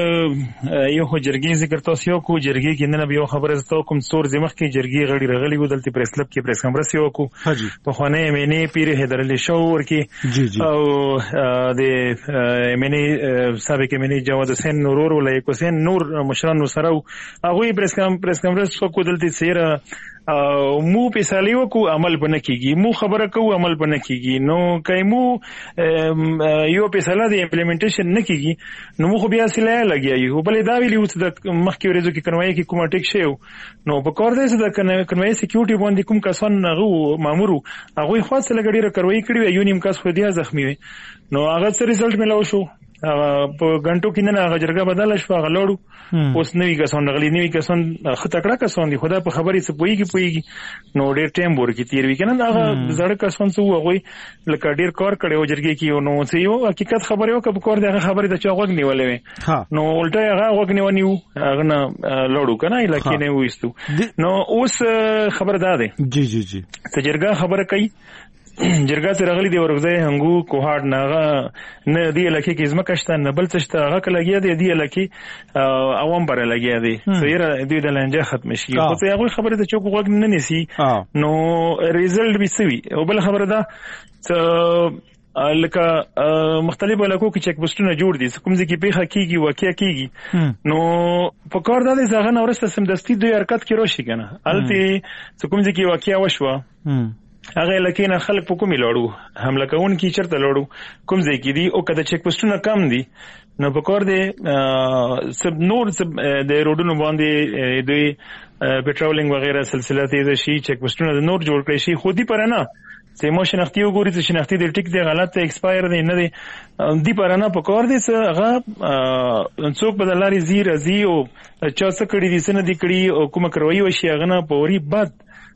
ده یو جرګي ذکر تاسو یو کو جرګي کې نه به یو خبره زته کوم څور زمخ کې جرګي غړي رغلي ودلته پریس کلب کې پریس کانفرنس یو کو په خانه مینه پیر حیدر علي شاور کې او د مینه سابق مینه جواد حسین نورور ولای کو حسین نور مشران سره هغه پریس کانفرنس کو دلته سیره مو په سالیو کو عمل بنه کیږي مو خبره کو عمل بنه کیږي نو کایمو یو په ساله د امپلیمنټیشن نه کیږي نو مو خو بیا سلای لګیایي خو بلې دا ویلی وڅ د مخکې ورځو کې کنوای کې کومه ټیک شیو نو په کار دی چې د کنوای سکیورټي باندې کوم کسان هغه مامورو هغه خاصه لګړي را کوي کړی یو نیم کس خو دی زخمی وي نو هغه څه ریزلټ ملو شو په غنټو کې نه هغه جرګه بدل شو هغه لوړو اوس نوی کسان غلي نوی کسان خطکړه کسان دي خدا په خبرې څه پويږي نو ډېر ټایم ورکی تیر وی کنه هغه زړه کسان څو هغه لکه ډېر کار کړي او جرګه کې نو څه یو حقیقت خبره او کب کور دغه خبره د چا غوږ نیولې نو الټه هغه غوږ نیونیو هغه نه لوړو کنه لکه نه وېستو نو اوس خبر داده
جی
تجربه خبره کوي جرګه ته راغلي دی ورغځي هنګو کوهاډ ناغه نه دی لکه کې زما کشته نه بل څه هغه کلهګیا دی لکه عوام پر لګیا دی سیره دی د لنجه ختم شي خو ته هغه خبره ته چوک وګ نه نسی نو ریزلټ به سوي او بل خبره ده لکه مختلف علاقو کې چک پوسټونه جوړ دي کوم ځکه پیخه کیږي واقعیا کیږي نو په کار د ځغه نورسته سمدستي دوی حرکت کې روشي کنه الته کوم ځکه واقعیا وشوه هغه لکه نه خلک په کومي لړو حمله کوون کی چرته لړو کوم ځای کې دي او کله چک پوسټونه کم دي نو په کار دي سب نور سب د روډونو باندې دوی پټرولینګ وغیرہ سلسله دي شي چک پوسټونه د نور جوړ کړی شي خودي پر نه چې مو شناختی وګوري چې شناختی د ټیک دی غلط ایکسپایر دی نه دی پر نه په کار دي هغه څوک بدلاري زیر ازي او چا څه کړی دي سن دي کړی او کومه کروي وشي هغه نه پوري بعد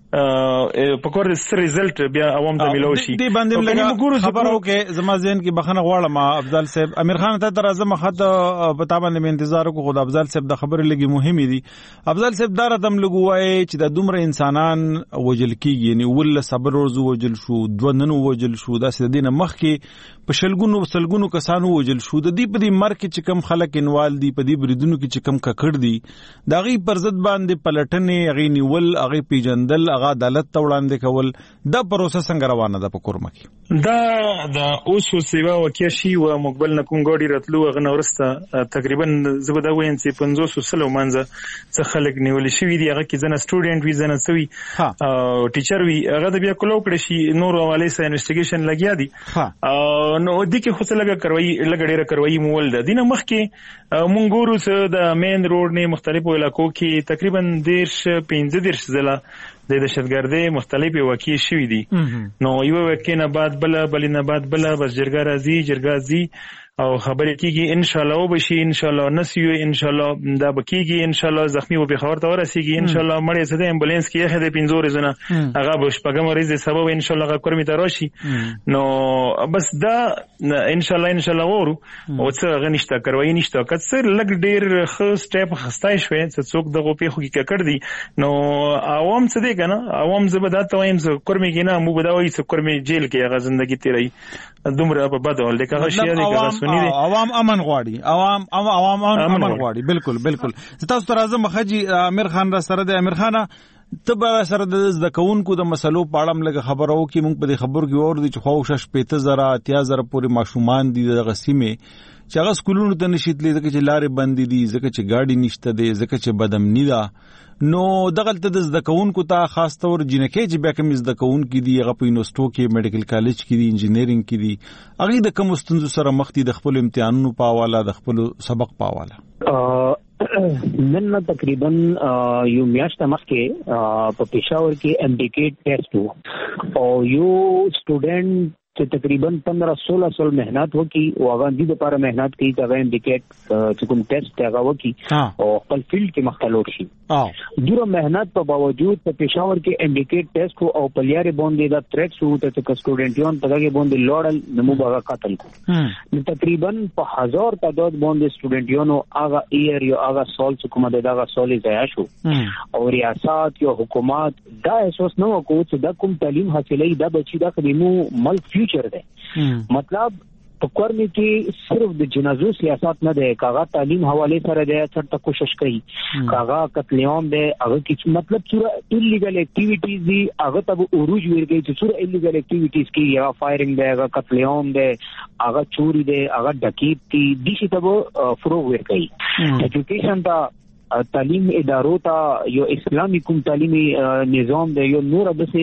په کور د ریزلټ بیا عوام ته ملو شي
دی باندې لګا خبرو کې زما ذهن کې بخنه غواړم افضل صاحب امیر خان ته درازه خط پتا باندې انتظار کو خود افضل صاحب د خبرې لګي مهمه دي افضل صاحب دار دم لګوي چې د دومره انسانان وجل کیږي یعنی ول صبر ورزو وجل شو دوننو وجل شو د سدینه مخ کې په سلګونو کسانو وجل شو د دې په دې مر کې چې کم خلک انوال دي په دې بریدونو کې چې کم ککړ دي دا غي پر ضد باندې پلټنې غي نیول غي پیجندل عدالت ته وړاندې کول دا پروسه څنګه روانه ده په کورمه کې
دا د اوس سیوا وکیا شي او مقبل نکوم ګاډي راتلو غنه ورسته تقریبا زبده وین چې 500 سلو منځه څه خلک نیول شي دی هغه کې ځنه سټوډنټ وی ځنه سوي او ټیچر وی هغه د بیا کولو کړی شي نور حواله سره انویسټیګیشن لګیا دي نو د کې خو څه لګا ډیره کروي مول ده دینه مخ کې مونږ ورو د مین روډ نه مختلفو علاقو کې تقریبا 15 ځله د دهشتګردۍ مختلفې واقعې شوې دي نو یو واقعې نه بعد بل نه بعد بس جرګه راځي او خبرې کیږي ان شاء الله وبشي ان شاء الله نسيو ان شاء الله دا بکیږي ان شاء الله زخمی او په خبر ته ورسیږي ان شاء الله مړې څه د امبولانس کې هغه د 15 زنه هغه بش پګم مریض سبب ان شاء الله هغه کورمي ته راشي نو بس دا ان شاء الله ورو او څه غنښت کروي نشته کڅ لګ ډیر خ سټپ خستای شوې څه څوک دغه په خو کې کړ دي نو عوام څه دي کنه عوام زبدات وایم څه کورمي کې نه مو بداوي څه کورمي جیل کې هغه ژوندۍ تیري دومره په بدول دي هغه شی دي
عوام امن غواړي عوام امن غواړي بالکل تاسو تر اعظم خجی امیر خان را سره د امیر خان تبا سره د ذکاونکو د مسلو پاړم لګ خبرو کې مونږ په خبر کې اور دي چې خوښ 15,000 پورې ماشومان دي د غسیمه چې هغه سکولونو ته نشیتلې ځکه چې لارې بندې دي ځکه چې گاډي نشته دي ځکه چې بدامنی ده نو دغلت د زدکونکو ته خاص تور جنکه چې به کوم زدکونکو دي هغه په یونیورسيټو کې میډیکل کالج کې دي انجینرینګ کې دي هغه د کوم ستونزو سره مخ دي د خپل امتحانونو په حواله د خپل سبق په حواله
نن تقریبا یو میاشت مخکې په پېښور کې امډیکیټ ټیسټ او یو سټوډنټ چې تقریبا 15-16 سال مهنت وکي او هغه د لپاره مهنت کوي چې هغه انډیکیټ چې کوم ټیسټ هغه وکي او خپل فیلډ کې مختلف شي دوره مهنت په باوجود په پېښور کې انډیکیټ ټیسټ او په لیارې باندې دا تھریټ شو ته سټوډنټیان په هغه باندې لوړل نمو هغه قتل کو نو تقریبا په 1000 تعداد باندې سټوډنټیانو هغه ایر یو هغه سال چې کومه دغه سال ضایع شو او ریاست یو حکومت دا احساس نه وکړ چې دا کوم تعلیم حاصلې دا بچی دا خدمو ملک فیوچر ده مطلب په کورمي کې صرف د جنازو سیاست نه ده کاغه تعلیم حواله سره ده څرته کوشش کوي کاغه قتل عام ده هغه کې مطلب چې ایلیګل اکټیویټیز دي هغه ته عروج ورګي چې څوره ایلیګل اکټیویټیز کې یا فایرینګ ده هغه قتل عام ده هغه چوری ده هغه ډکیت دي د شي ته فروغ ورګي ایجوکیشن ته تعلیم ادارو ته یو اسلامي کوم تعلیمي نظام دی یو نور د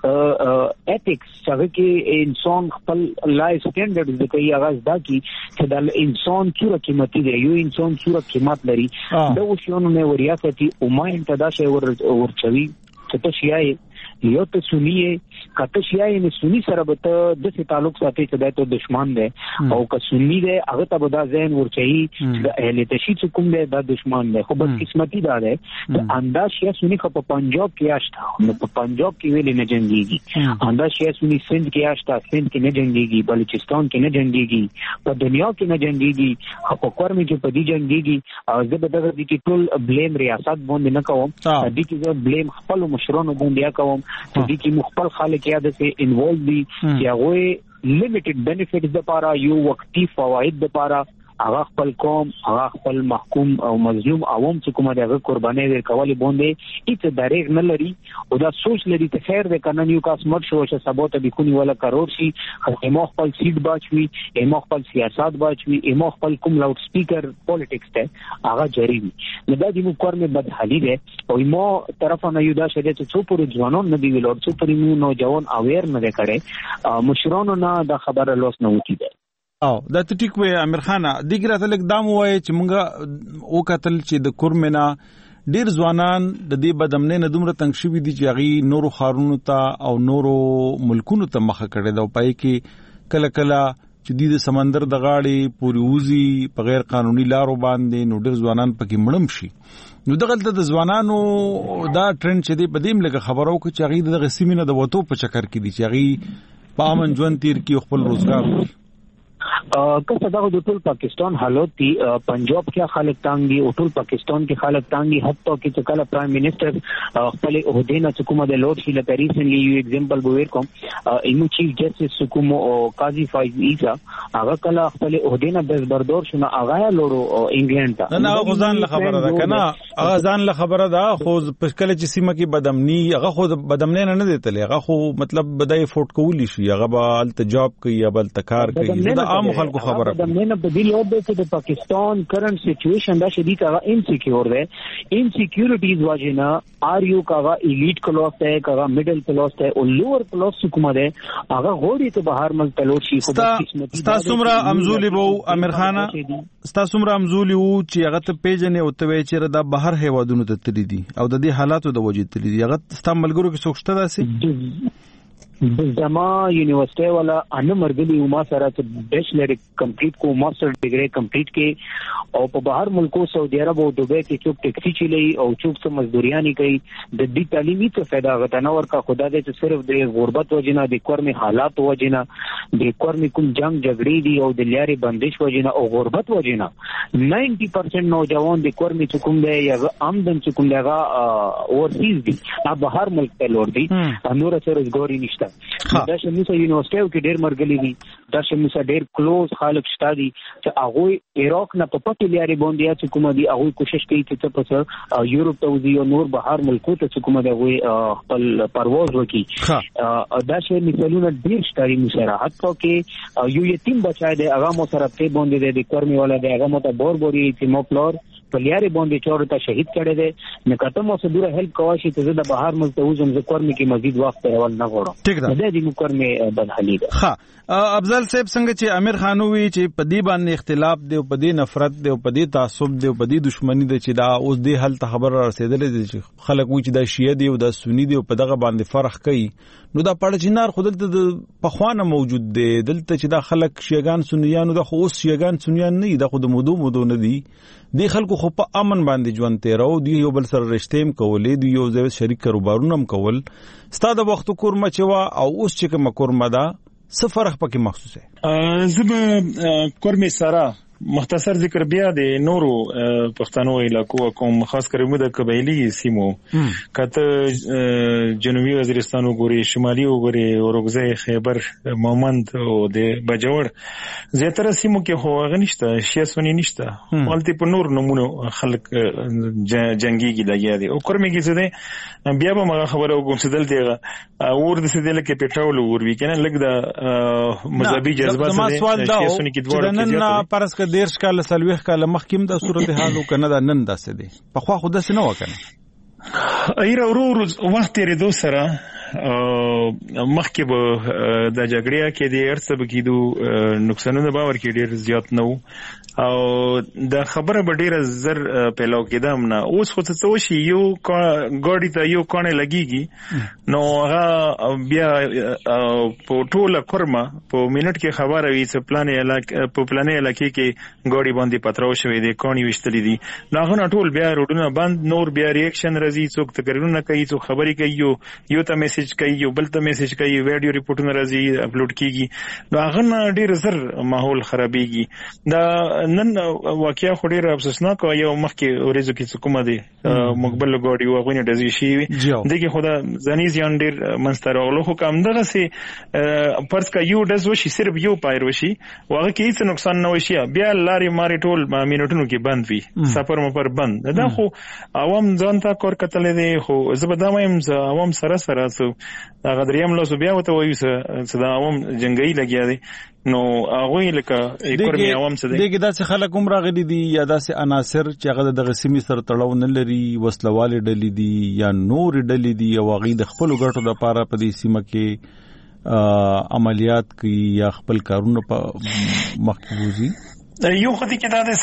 ایتکس چې کې انسان خپل لایف سټانډرډز د کوي آغاز دا کی چې د انسان څوره قیمتي دی یو انسان څوره قیمت لري دا وشونه نه وریاستي او ما انتدا شي ورچوي چې ته شیای یو ته سنیه کته شیعه یې سنی سره به ته د څه تعلق ساتي چې د دشمن دی او که سنی دی هغه ته به دا ذهن ورچي چې د اهل تشیع کوم دی دا دشمن دی. خو بد قسمتي دا دی د انداز شیعه سنی خو په پنجاب کې آشته نو په پنجاب کې ویل نه جنگيږي، انداز شیعه سنی سند کې آشته سند کې نه جنگيږي، بلوچستان کې نه جنگيږي، په دنیا کې نه جنگيږي، خو په کور کې په دې جنگيږي. او زه به دغه دي کې ټول بلیم ریاست باندې نه کوم، دې کې زه بلیم خپل مشرانو باندې کوم چې دې کې مخبل خلک یاد سي انوالو دي چې هغه لیمیټډ بینیفټس د پاره یو وقتی فواید د پاره هغه خپل قوم هغه خپل محکوم او مظلوم عوام چې کومه دغه قرباني ورکولې باندې هیڅ دریغ نه لري او دا سوچ لري ته خیر د قانون یو کاس مرشو چې سبوت به کونی ولا کارور شي خو خپل سیټ باچوي ایمو خپل سیاست باچوي ایمو خپل کوم لاوډ سپیکر پالیټکس ته هغه جری وي نو دا د مو کور مې بدحالي ده او ایمو طرفه نه یو دا شته چې څو پورې ځوانان نه دی ویل او څو پورې نو جوان اویر نه کړي مشرانو نه دا خبره لوس نه وتی ده.
او دا ټیک وې امیر خان دګره ته لیک دام وای چې مونږه او قتل چې د کورمنا ډیر ځوانان د دې بدمنه نه دومره تنګ شوی دي چې غي نورو خارونو ته او نورو ملکونو ته مخه کړي دا پای کې کله کله چې د سمندر د غاړې پوری وزي په غیر قانوني لارو باندې نو ډیر ځوانان پکې مړم شي نو دغه د ځوانانو دا ټرند چې دی بدیم لګه خبرو کې چې غي د غسیمینه د وټو په چکر کې دي چې غي په امن ژوند تیر کې خپل روزګار کوي.
که دا د ټول پاکستان حالت دی پنجاب کې خلک تانګي او ټول پاکستان کې خلک تانګي حتی کې چې کله پرایم منسٹر خپل عہدې نه حکومت د لوډ شي لپاره ریسنټلی یو ایگزامپل به ورکوم ایمو چیف جسټس حکومت او قاضي فایز عیسی هغه کله خپل عہدې نه بردار شونه هغه لوړو انګلند ته
نه غزان له خبره ده کنه هغه ځان له خبره ده خو په کله چې سیمه کې بدمنی هغه خو بدمنی نه دیتل هغه خو مطلب بدای فوټ کولی شي هغه به التجاب کوي یا بل تکار کوي عام خلکو خبره
د نه په دې لوب کې د پاکستان کرنٹ سچويشن دا شدید هغه انسیکیور ده انسیکیورټیز واجینا آر یو کاغه الیټ کلاس ته کاغه میډل کلاس ته او لوور کلاس کومه ده هغه غوړي ته بهر مل تلور شي خو
تاسو سمرا امزولي وو امیر خان تاسو سمرا امزولي وو چې هغه ته پیژنې او ته چې دا بهر هیوادونو ته تللی دي او د دې حالاتو د وجې تللی دي هغه استعمالګرو کې څوکشته داسي
زما یونیورسيټي والا ان مرګلي ما سره ته بیچلر کمپلیټ کو ماستر ډیګری کمپلیټ کې او په بهر ملکو سعودي عرب او دوبه کې چوک ټیکسي چلی او چوک څه مزدوریانی کوي د دې تعلیمي څه फायदा غته نور کا خدا دې چې صرف د غربت وجینا د کورمي حالات وجینا د کورمي کوم جنگ جګړې دي او د لیاري بندش وجینا او غربت وجینا 90% نوجوان د کورمي کوم دی یا آمدن کوم دی اورسیز دي بهر ملک ته لور دي نور سره روزګاری نشته دا شموسه یونیورسيټي کې ډېر مرګلي دي دا شموسه ډېر کلوز خلک شته دي چې هغه عراق نه په پټي لري باندې چې کومه دي هغه کوشش کوي چې په یورپ ته وځي او نور بهر ملکو ته چې کومه دي هغه خپل پرواز وکړي دا شی مثالونه ډېر شته مثلا حتی کې یو یتیم بچای دی هغه مو سره په باندې د کورمي ولا دی هغه مو ته بوربوري چې مو پلور پلیاري باندې چورته شهید کړي دي نه کته مو سره ډیره هیلپ کوي چې د بهر ملک ته وزم ذکر مې کې مزید وخت اول نه غواړم
ټیک ده
د دې مکر مې بدحالي ده.
ها افضل صاحب څنګه چې امیر خانوي چې په دې باندې اختلاف دی او په دې نفرت دی او په دې تعصب دی او په دې دښمنی دی چې دا اوس دې حل ته خبر رسیدلې دي چې خلک وایي چې دا شیعه دی او دا سنی دی او په دغه باندې فرق کوي نو دا پړ جنار خود ته په خوانه موجود دی دلته چې دا خلک شیعاګان سنیانو دا خو اوس شیعاګان سنیان نه دا خو د مودو نه دي دی خلکو خو په امن باندې ژوند تیرو دی یو بل سره رښتیم کولې دی یو ځای شریک کاروبارونه هم کول ستاده وخت کورمه چوا او اوس چې کوم کورمه دا څه فرق پکې محسوسه
زما کورمه سره مختصر ذکر بیا د نورو پښتنو علاقو کوم خاص کر موږ د قبایلی سیمو کته جنوبي وزیرستان وګوري شمالي وګوري اورګزای خیبر مومند او د بجوړ زیاتره سیمو کې هو غنښت شیا سونی نشته ولته په نور نمونه خلک جنگيږي لګیا دي او کورمه کې زده بیا به ما خبره وګم سدل دیغه اور د سدل کې پټرول ور وی کنه لګ د مذهبي جذبات سره شیا سونی کې دوړ
کې دیرش کال سلويخ کال مخکیم د صورتحال کنه دا نن داسې دي په خوا خود څه نه وکنه
ایره ورو وخت لري دو سره مخکې به د جګړې کې د ارڅ به کېدو نقصانونه باور کې ډیر زیات نه وو او د خبره به ډیره زر پیلاو کېدم نه. اوس خو څه وشي یو ګاډي ته یو کانه لګيږي نو هغه بیا په ټوله کورمه په منټ کې خبره وي چې پلانې علاقې کې ګاډي باندې پتراو شوی دی کانی وشتلې دي ناغه ټول بیا روډونه بند نور بیا ریاکشن راځي څوک تقریرونه کوي څوک خبري کوي یو ته میسج کوي یو بل ته میسج کوي ویډیو ریپورټونه راځي اپلوډ کیږي نو هغه ډیر زر ماحول خرابېږي. دا نن واقعیا خو ډیر افسوسناک یو مخکې ورځو کې کومه دي مقبل ګاډي واغونه دزي شي دغه خدا ځاني ځان ډیر منستر اغلو خو کوم دغه سي پرس کا یو دز وشي صرف یو پایر وشي واغه کې هیڅ نقصان نه وشي بیا لاري ماري ټول مینټونو کې بند وي سفر مو پر بند دا خو عوام ځان تا کور کتلې دي خو زبدامایم عوام سره هغه دریم لاسو بیا وته وایي چې دا عوام جنگي لګیا دي نو هغه لکه اکورمي عوام څه دي دغه داسې خلک هم راغلي دي یا داسې عناصر چې هغه د غسیمي سره تړاو نه لري وسلواله ډلې دي یا نور ډلې دي او هغه د خپل ګټو لپاره په دې سیمه کې عملیات کوي یا خپل کارونه په مخکوزي یو خدي کې دا د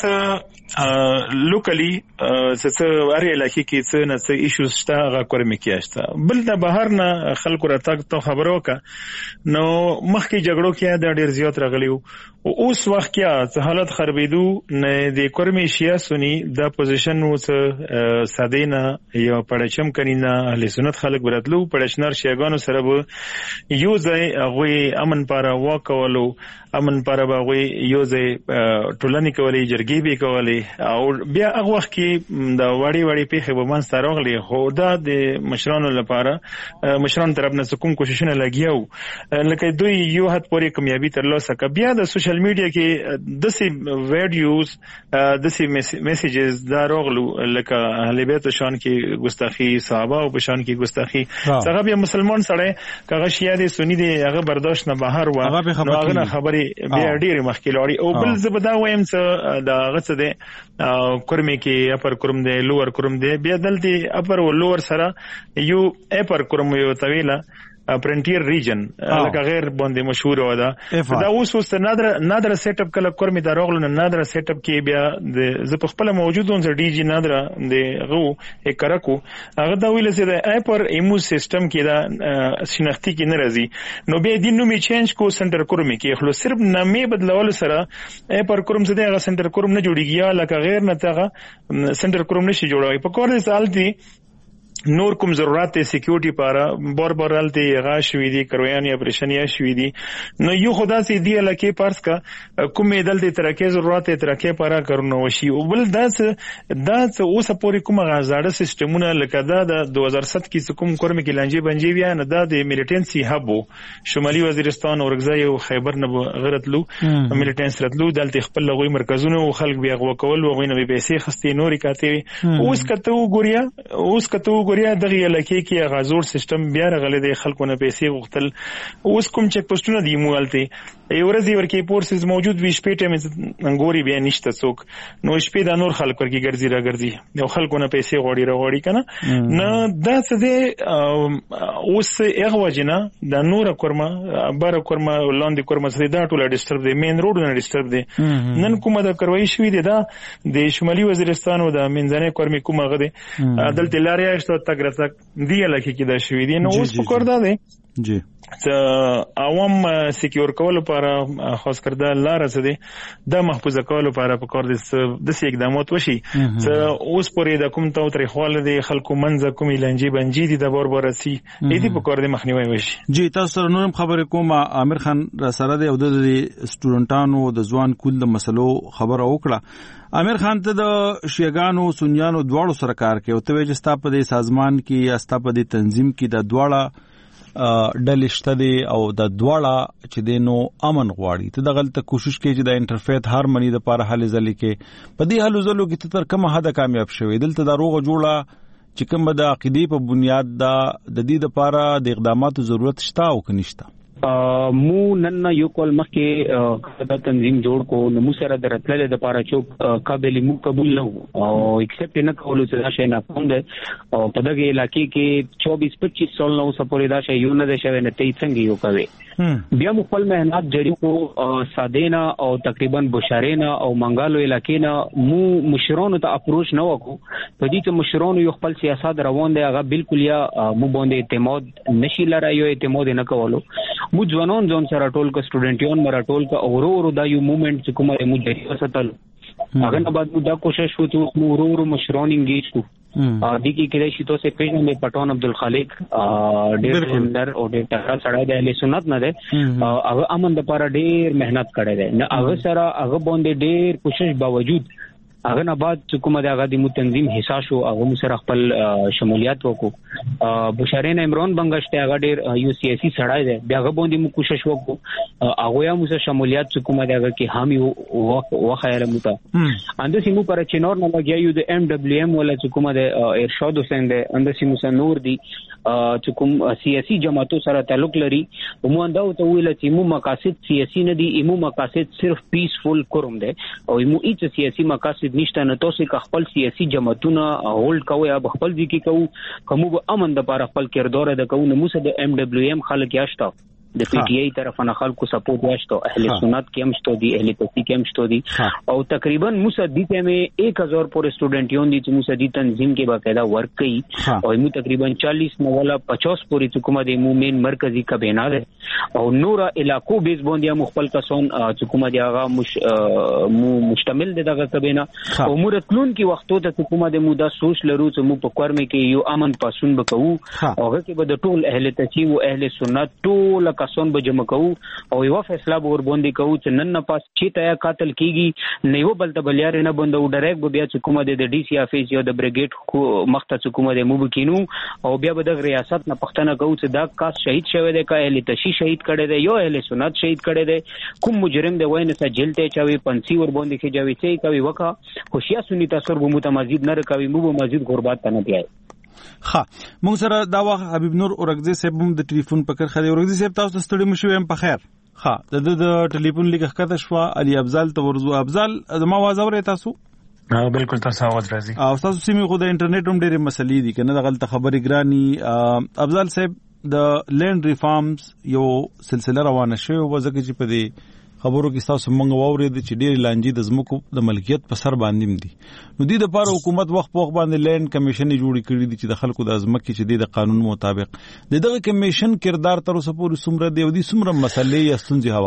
لوکلی څه اړ علاقې کې څه نه څه ایشوز شته هغه کورمي کېشته بل د بهر نه خلکو راته ته خبرو کا نو مخکې جګړو کې دا ډیر زیات راغلیو او اوس وخت کې حالت خرابېدو نه د کورمي شیا سني د پوزیشن و څه سادهنه یا پړچم کینا اهل سنت خلک براتلو پړچنار شیګانو سره به یو ځای هغه امن پاره واکولو امن پاره به یو ځای ټولنې کولې جرګې به کولې او بیا هغه وخت کې د وړي پیخه به من ستارغلي خو دا د مشرانو لپاره مشران طرف نه کوم کوششونه لګیاو لکه دوی یو حد پورې کامیابی ترلاسه کړه بیا د سوشل میډیا کې دسي ویډیوز دسي میسیجز دا راغلو لکه اهل بیت شان کې ګستاخی صحابه او شان کې ګستاخی څنګه بیا مسلمان سره کغه شیا دي سنی دي هغه برداشت نه بهر و هغه خبري بیا ډیر مخکې لوري او بل زبدا وایم څه دا غڅ دي کورمي کې اپر کورم دي لوور کورم دي بیا دلته اپر او لوور سره یو اپر کورم یو طويله فرنټیر ریجن لکه غیر باندې مشهور و دا اوس نادر سیټ اپ کله کورمي دا راغلو نادر سیټ اپ کې بیا د ز په خپل موجودون سره ډي جی نادر د غو اکرکو هغه دا ویل چې د اپر ایمو سیستم کې دا شناختی کې ناراضي نو به د نومي چینج کو سنټر کورمي کې خلو صرف نامې بدلول سره اپر کورم څه دا سنټر کورم نه جوړیږي لکه غیر نه تاغه سنټر کورم نشي جوړوي په کور دې سالتي نور کوم ضرورت سکیورټي لپاره بارالته غاشوي دي کرویانی اپریشن یا شوي دي نو یو خدا سي دی لکه پارس کا کوم دلته ترکه ضرورت ترکه لپاره کارونه وشي او بل داس اوس پورې کوم غاړه سیستمونه لکه دا د 2007 کې کوم کورم کې لانجې بنجي بیا نه د میلیټنسي هب شمالي وزیرستان اورګزای او خیبر نه غرتلو میلیټنس راتلو دلته خپل لغوي مرکزونه او خلک بیا غوکول او غوینه به پیسې خستې نوري کاته اوس کته ګوریا دغه لکه کې غازور سیستم بیا غلې د خلکو نه پیسې غوښتل اوس کوم چک پوسټونه دی مولته ایورزي ورکی پورسز موجود وي شپې ټیم انګوري بیا نشته څوک نو شپې د نور خلک ورکی ګرځي یو خلکو نه پیسې غوړي کنه نه دا څه دی اوس هغه وجنه د نور کورما بار کورما لاندې کورما څه دا ټول ډیسټرب دی مین روډ نه ډیسټرب دی نن کومه د کروي شوې دی دا د شمالي وزیرستان او د منځنۍ کورمي کومه غده دلته لارې اشته تک راتک دی لکه کې دا شوې دی نو اوس په کور دا دی جی عوام سکیور کول لپاره خاص کرده لار څه دي د محفوظه کول لپاره په کار د سې اقدامات وشي اوس پورې د کوم تو تر خپل د خلکو منځ کوم لنجي بنجي دي د بارسي دې په کار د مخنیوي وشي. جی تاسو نورم خبرې کوم عامر خان سره د سټوډنټانو د ځوان کول د مسلو خبره وکړه. عامر خان ته د شیګانو سنیانو دواړو سره کار کوي او ته چې ستا په دې سازمان کې یا ستا په دې تنظیم کې د دواړه ډلې شته دي او د دواړه چې دینو امن غواړي ته د غلطه کوشش کوي چې د انټرفیت هارمونی د لپاره حل ځلې کې په دې حل ځلو کې تر کومه حد کامیاب شوی دلته د روغ جوړه چې کوم د عقیدې په بنیاد د دې لپاره د اقداماتو ضرورت شته او کنيشته
مو نن یو کول مخکې د تنظیم جوړ کو نو مو سره درتل د پاره چوک قابل مو قبول نه او ایکسپټ نه کولو چې دا شي نه کوم ده او په دغه علاقې کې 24-25 سال نو سپورې دا شي یو نه ده شوی نه تی څنګه یو کوي بیا خپل مهنت جاری کو سادینا او تقریبا بشارینا او منګالو علاقې نه مو مشرانو ته اپروچ نه وکړو په دې کې مشرانو یو خپل سیاست روان دی هغه بالکل یا مو باندې اعتماد نشي لرای یو اعتماد نه کولو مو ځوانان ځون سره ټول کا سټوډنټیون مرا ټول کا اورو دا یو موومېنټ چې کومه مو جاری وساتل هغه نه بعد دا کوشش وکړو مو اورو مشران انګیج کو د کی کې شي تو سه پیژنې پټون عبدالخالق ډېر سندر او ډېر تکړه سړی دی له سنت نه دی هغه امن د لپاره ډېر مهنت کړی دی نه هغه سره هغه باندې ډېر کوشش باوجود هغه نه بعد چې کومه د هغه د متنظیم حصہ شو هغه سره خپل شمولیت وکړو بشارین عمران بنگشته هغه ډېر یو سیاسي سړی دی بیا هغه باندې مو کوشش وکړو هغه یا مو سره شمولیت چې کومه د هغه کې حامي وخیره مو ته اند سیمو پر چنور نه لګیا یو د ام دبليو ام ولا چې کومه د ارشاد حسین دی اند سیمو سره نور دی چې کوم سیاسي جماعتو سره تعلق لري مو انداو ته ویل چې مو مقاصد سیاسي نه دي مو مقاصد صرف پیسفل کوم دي او مو هیڅ سیاسي مقاصد نشته نه تاسو که خپل سیاسي جماعتونه هولډ کوی یا خپل ځکه کوم به امن د لپاره خپل کردار د کوو نو موږ د ام دبليو ام خلک یاشته د پی ټی آی طرف نه خلکو سپورټ واشته اهل سنت کې هم شته دي اهل تفسیر کې هم شته دي او تقریبا موږ د دې میں 1000 پر سټوډنټیون دي چې موږ د تنظیم کې باقاعده ورک کوي او موږ تقریبا 40 نو ولا 50 پوری حکومت د مومن مرکزی کابینه ده او نور علاقو بیس باندې مخبل کسان حکومت هغه مشتمل ده دغه کابینه او مرتلون کې وختو ته حکومت مودا سوچ لرو چې مو په کورمه کې یو امن پاسون بکو او هغه کې به د ټول اهل تفسیر او اهل سنت ټول کسان به جمع کوو او یو فیصله به ور باندې کوو چې نن نه پاس چې تیا قاتل کیږي نه یو بل ته بلیار نه بندو ډایرکټ به بیا چې کومه د ډي سي افیس یا د بریګیډ مخته چې کومه د مبکینو او بیا به د ریاست نه پښتنه کوو چې دا کاس شهید شوی دی کا اهل تشی شهید کړي دی یو اهل سنت شهید کړي دی کوم مجرم دی وای نه سا جیل ته چاوي پنسي ور باندې کې جاوي چې کوي وکا خوشیا سنی تاثر به متمزید نه رکوي مو به مزید غربات ته نه دی
ها موږ سره دا وخت حبیب نور اورګزی صاحب هم د ټلیفون پکړ خدي اورګزی صاحب تاسو ستړي مشو هم په خیر ها د ټلیفون لیک ښکته شو علي افضل ته ورزو افضل زما आवाज اورئ تاسو
بالکل تاسو आवाज راځي
او تاسو سیمه خو د انټرنیټ هم ډېرې مسلې دي کنه د غلطه خبرې ګرانی افضل صاحب د لینډ ریفارمز یو سلسله روانه شوی و ځکه چې په دې خبرو کې تاسو مونږ واورید چې ډېر لانجې د زمکو د ملکیت په سر باندې دي نو د دې لپاره حکومت وخت په وخت باندې لینډ کمیشن جوړ کړی دي چې د خلکو د ازمکه چې د قانون مطابق دغه کمیشن کردار تر اوسه پورې څومره دی او د څومره مسلې یا ستونزې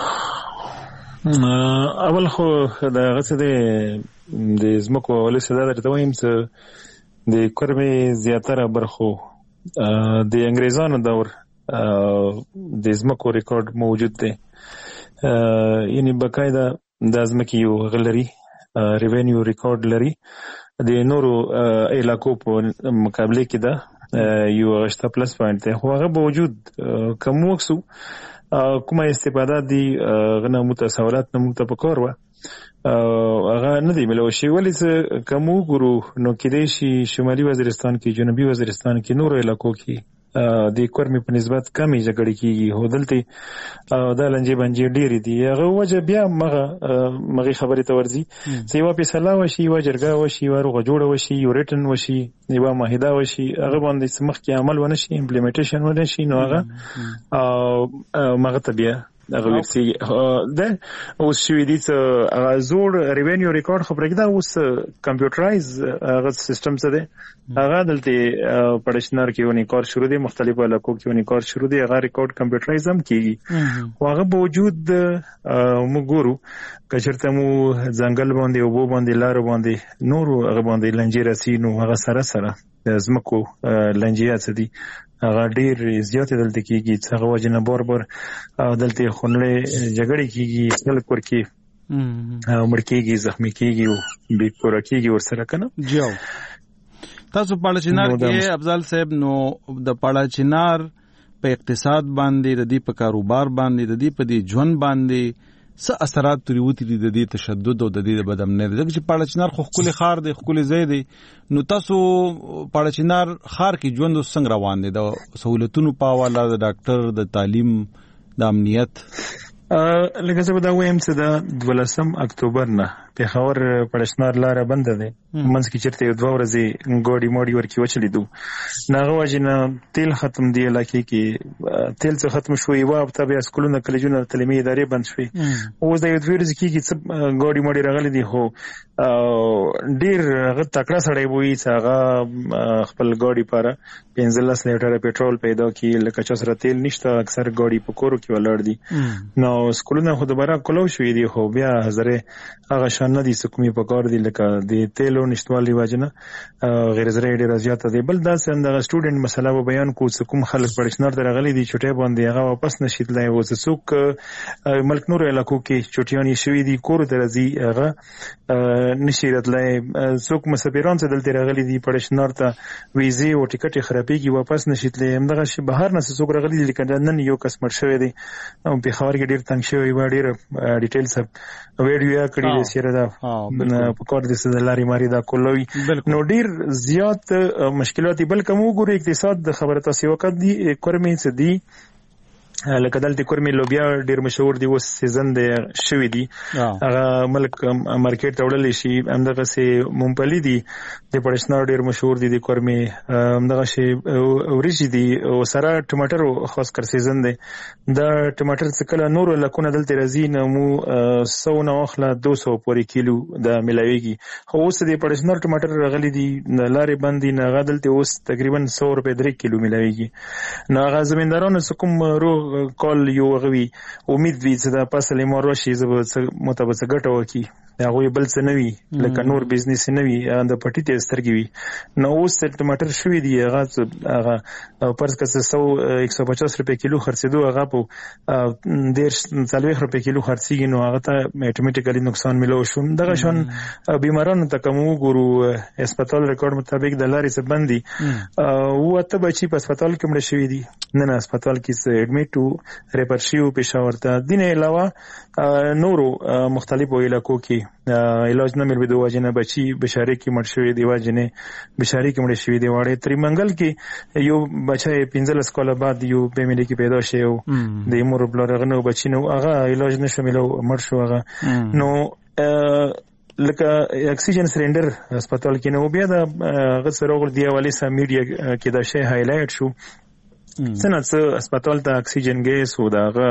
هواره
اول خو دا غڅه د زمکو ولې صدا درته وایم چې د کورمې زیاتره برخو د انګريزانو دور د زمکو ریکارډ موجود دی یعنی بقاعده د ازمکه یو غلري ریوینیو ریکارډ لري د نورو علاقو په مقابله کې دا یو غشته پلس پوینټ دی خو هغه موجود کوم وکسو کومه استفاده دي غنه متساولات نه مت په کار و هغه نه دی ملوشي ولې کوم ګورو نو کې دی شمالي وزیرستان کې جنوبي وزیرستان کې نورو علاقو کې د کورمي په نسبت کمی جګړې کیږي هو دلته دا لنجې باندې ډېری دي هغه وجه بیا مغه خبرې ته ورځي چې یو په سلا وشي یو جرګه وشي یو روغ جوړ وشي یو ریټن وشي یو معاهده وشي هغه باندې سمخ کې عمل ونشي امپلیمنټیشن ونشي نو هغه مغه ته بیا هغه وکسي ده اوس شوی دي چې زوړ ریوینیو ریکارډ خبرې دا اوس کمپیوټرایز هغه سیستم څه ده هغه دلته پړشنر کې ونی کار شروع دي مختلفو علاقو کې ونی کار شروع دي هغه ریکارډ کمپیوټرایز هم کیږي هغه موجود موږ کچرته مو ځنګل باندې او بو باندې لار باندې نور هغه باندې لنجې راسي نو هغه سره زمکو لنجې دي هغه ډیر زیات دلته کیږي چې هغه وجنه بار دلته خونلې جګړې کیږي خلک ورکی مرکیږي زخمی کیږي او به پوره کیږي ورسره کنه
جاو تاسو پاړه چنار کې افضل صاحب نو د پاړه چنار په اقتصاد باندې د دې په کاروبار باندې د دې په دې ژوند باندې څه اثرات تریوتی دي د دې تشدد او د دې بدامنۍ دغه چې پاړه چنار خو خپل خار دی خپل ځای دی نو تاسو پاړه چنار خار کې ژوند څنګه روان دي د سہولتونو په حواله د ډاکټر د تعلیم د امنیت؟
لکه څه به دا وایم چې د 12 اکتوبر نه پیښور پړشنار لاره بنده ده منځ کې چیرته 2 ورځې ګاډي ماډي ورکی وچلیدو ناغه واجنه تیل ختم دی علاقې کې تیل څه ختم شوی و او تبع اسکولونه کلیجونه تعلیمي ادارې بند شوی اوس د 2 ورځې کې څه ګاډي ماډي راغلي دي خو ډیر هغه تکړه سړی وي چې هغه خپل ګاډي لپاره 15 لیټر پېټرول پیدا کی لکه چې سره تیل نشته اکثر ګاډي په کورو کې ولر دي نو اسکولونه خو دوباره کولو شوی دي خو بیا هزاره هغه شان نه دي سکومي په کار دي لکه د تیلو نشټوالي واجنه غیر ضروري ډیر زیاته دي بل دا څنګه د سټوډنټ مسله به بیان کو کوم خلک پړشنار درغلي دي چټي باندې هغه واپس نشیدلای و څوک ملک نور علاقو کې چټياني شوی دي کور درځي هغه نشیرتلای څوک مسافران څه دلته راغلي دي پړشنار ته ویزه او ټیکټ خرابېږي واپس نشیدلای همدغه شي بهر نه څوک راغلي دي لکه نن یو کس مړ شوی دی او په خبر کې ډیر تنګ شوی و ډیر ډیټیلز ویډیو کړی دی سره دا په کار د سدلاري ماري دا کولوي نو ډیر زیات مشکلات بل کوم وګوري اقتصاد د خبره تاسو وکړ دي کورمې څه دي لکه دلته کورمې لوبیا ډیر مشهور دي اوس سیزن دی شوی دي هغه ملک مارکیټ ته وړل شي همدغه سي مونپلي دي د پړشنار ډیر مشهور دي د کورمې همدغه شي وريجي دي او سره ټماټر خاص کر سیزن دی دا ټماټر څه کله نور لکونه دلته راځي نو مو 100 نه اخلا 200 پورې کیلو د ملاويږي خو اوس د پړشنار ټماټر راغلي دي لارې باندې نه غدلته اوس تقریبا 100 روپے 3 کیلو ملاويږي نو هغه زمیندارانو کوم رو کال یو غوي امید وی چې دا فصل مور شي زه متبڅ غټو کی هغه بل څه نوي لکه نور بزنس نوي د پټی ته سترګي وي نو اوس ټماټر شوی دی هغه پرس کڅ 150 روپے کیلو خرڅېدو هغه په 140 روپے کیلو خرڅېږي نو هغه ته اتوماتیکلی نقصان ملو شو دغه شون بیمارانو ته کوم ګورو هسپتال ریکارډ مطابق د لارې څخه بندي او ته بچی په هسپتال کې مړ شوی دي نه هسپتال کې اډمیټ ریپر شیو پېښور ته دینه علاوه نورو مختلفو علاقو کې علاج نه ملوي د واجنه بچي بشاری کې مړ شوی دی واجنه بشاری کې مړ شوی دی واړې تریمنګل کې یو بچای 15 کال بعد یو بیماری کې پیدا شو د مور بلرغنو بچی نو هغه علاج نشو ملو مړ شو هغه نو لکه اکسیجن سلندر هسپتال کې نو بیا د غسرغل دی حواله سم میډیا کې دا شی هایلایټ شو څنګه هسپتال ته اکسیجن ګیس و داغه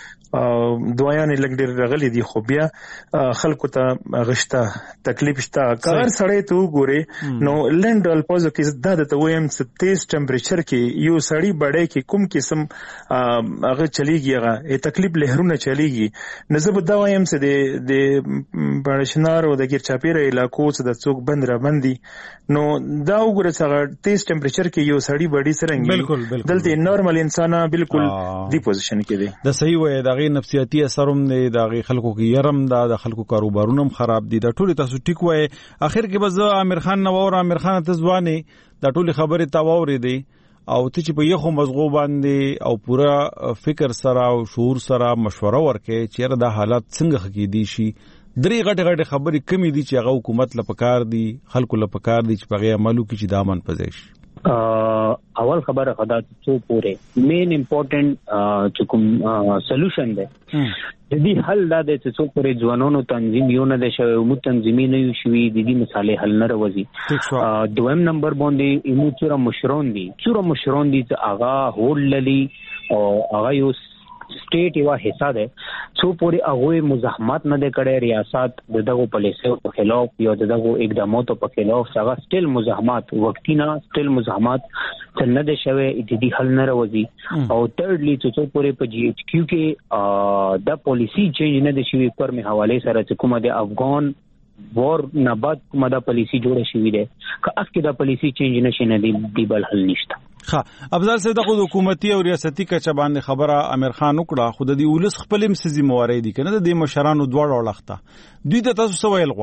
دوايان لګ ډیر راغلي دي خو بیا خلکو ته غشته تکلیف شته کار سړی ته وګوري نو لند الپوزو کې د وایم چې تیز ټمپریچر کې یو سړی بډای کې کوم قسم هغه چلیږي هغه تکلیف لهرونه چلیږي نزب د وایم چې د پړشنار او د ګرچاپیره علاقو څخه د څوک بند را باندې نو دا وګوره چې تیز ټمپریچر کې یو سړی بډی سرنګي دلته نورمال انسان بالکل دی پوزیشن کې دی
د صحیح وای د نفسیاتي اثرم نه د خلکو کې يرم د خلکو کاروبارونو خراب دي د ټولي تاسو ټیک وای اخر کې بز امیر خان نو اور امیر خان تزوانه د ټولي خبره تاوري دي او ته چې په یو مزغو باندې او پورا فکر سره او شعور سره مشوره ورکې چې دا حالات څنګه حقيقي شي درې غټ خبرې کمی دي چې هغه حکومت لپاره دي خلکو لپاره دي چې په عملو کې چې دامن پزیش
اول خبره خدا څو پوره مین امپورټنٹ چې کوم سولوشن ده د دې حل دا د څو پوره ځوانونو تنظیم یو نه ده شوی مو تنظیمي نه یو شوی د دې مثالې حل نه راوځي دویم نمبر باندې ایمو چوره مشرون دي چې اغا هول للی او اغا یو سټیټ یو حصہ ده څو پوری هغه مزاحمت نه کړي ریاست دغه پالیسیو په خلاف یا دغه اقداماتو په خلاف هغه سټیل مزاحمت وختینا سټیل مزاحمت څنګه ده شوی د دې حل نه راوځي او تھرډلی څو پوری په جی ایچ کیو کې د پالیسی چینج نه ده شوی پر می حواله سره کومه د افغان وار نه بعد کومه د پالیسی جوړه شوی ده که اس کې د پالیسی چینج نشي نه دی بل حل نشته
افضل صاحب د حکومتي او ریاستي کچه باندې خبره امیر خان وکړه خود دی ولس خپل مسزي مواري دي کنه د مشرانو دوړ اورلخته دوی د تاسو سوال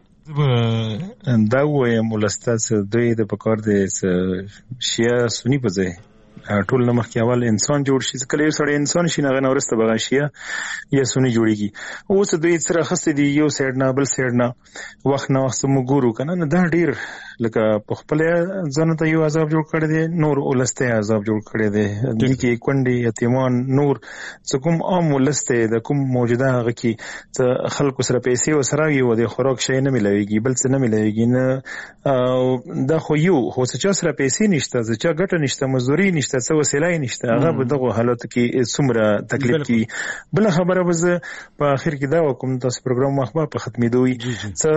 غواړي
دا وایم ولستاس دوی د پکار د شیا سنی په ځای ټول نمخ کې اول انسان جوړ شي کله یو سړی انسان شي نه غنورسته بغاشیا یا سنی جوړیږي اوس دوی سره خسته دی یو سایډ نه بل سایډ نه وخت نه وخت مو ګورو کنه دا ډیر لکه په خپل ځان ته یو عذاب جوړ کړی دی نور ولسته عذاب جوړ کړی دی د کې کونډي یتیمان نور څه کوم عام ولسته د کوم موجوده هغه کې څه خلکو سره پیسې وسره یو د خوراک شي نه ملويږي بل څه نه ملويږي نه دا خو یو خو څه سره پیسې نشته ځکه ګټه نشته مزدوري نشته څه وسیله نشته هغه په دغه حالت کې څومره تکلیف کی بل خبره وزه په اخر کې دا کوم تاسو پروګرام مخبا په ختمېدوي څه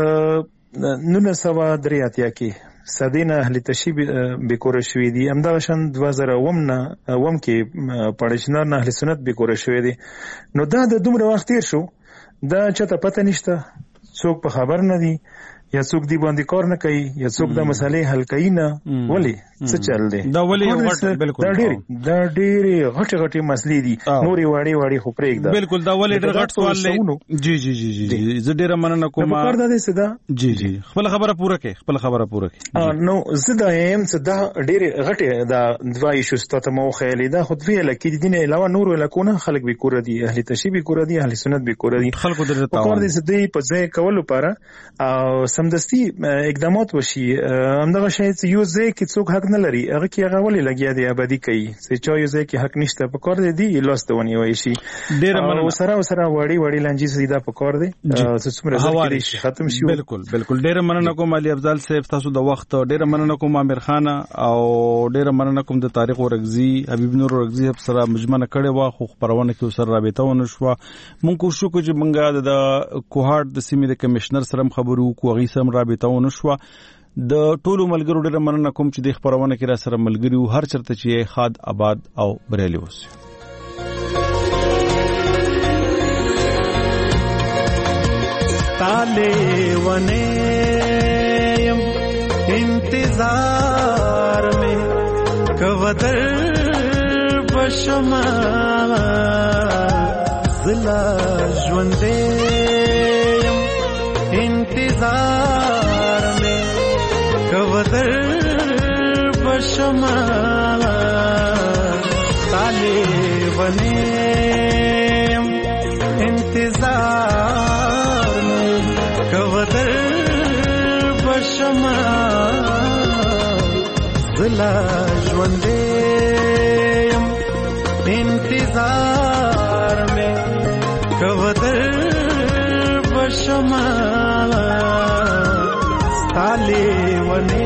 1983 کې سدینه اهل تشیب بیکور شوې دي همدا شان 2009 کې پړشنار نه اهل سنت بیکور شوې دي نو دا د دومره وخت تیر شو دا چاته پته نشته څوک په خبر نه دي یا څوک دی باندې کار نه کوي یا څوک د مسالې حل کوي نه ولی څه چل دی
دا ولی غټ بالکل
دا ډېری غټ مسلې دي نوري واړي خو پرېږده
بالکل دا ولی ډېر غټ سوال دی جی زه ډېر مننه کوم
کار دا دی صدا
جی خپل خبره پوره کړئ
نو زه دا ایم څه دا ډېر غټ دا دوه ایشو ستاسو مو خیالي دا خو ویل کې دي نه علاوه نور ولکونه خلک به کور دي اهل تشیب کور دي اهل سنت به کور دي
خلکو درته
کار دي چې په ځای کول لپاره او سمدستي اقدامات وشي همدغه شی چې یو ځای کې څوک حق نه لري هغه کې هغه ولې لګیا دی ابدي کوي چې چا یو ځای کې حق نشته په کار دی لاس ته ونی وای شي
ډېر مننه
سره وړي لنجي سیدا په کار دی چې څومره ځکه ختم شي
بالکل ډېر مننه کوم علي افضل صاحب تاسو د وخت ډېر مننه کوم امیر خان او ډېر مننه کوم د طارق ورغزي حبیب نور ورغزي سره مجمنه کړي وا خو خبرونه کې سره رابطه ونه شو مونږ کوشش وکړو چې مونږه د کوهارت د سیمې د کمشنر سره خبرو کوو غي سم رابطه ونه شو د ټولو ملګرو ډېر مننه کوم چې د خبرونه کې را سره ملګری او هر چرته چې خاد آباد او بریالي اوسه
تالے ونے انتظار میں کوتر بشما ضلع ژوندے انتظار میں کوتر بشما تالے ونے انتظار میں کوتر بشما ضلع ژوندے انتظار میں کوتر بشما تالے ونے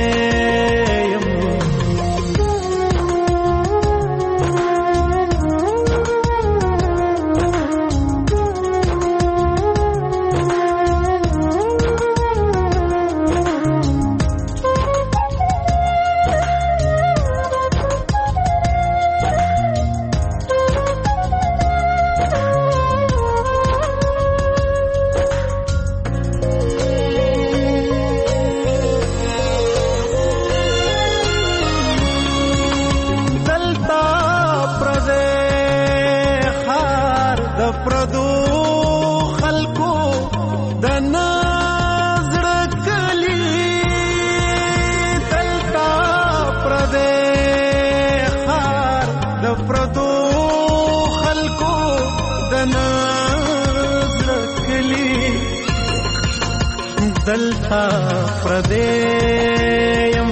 دلتا پردیم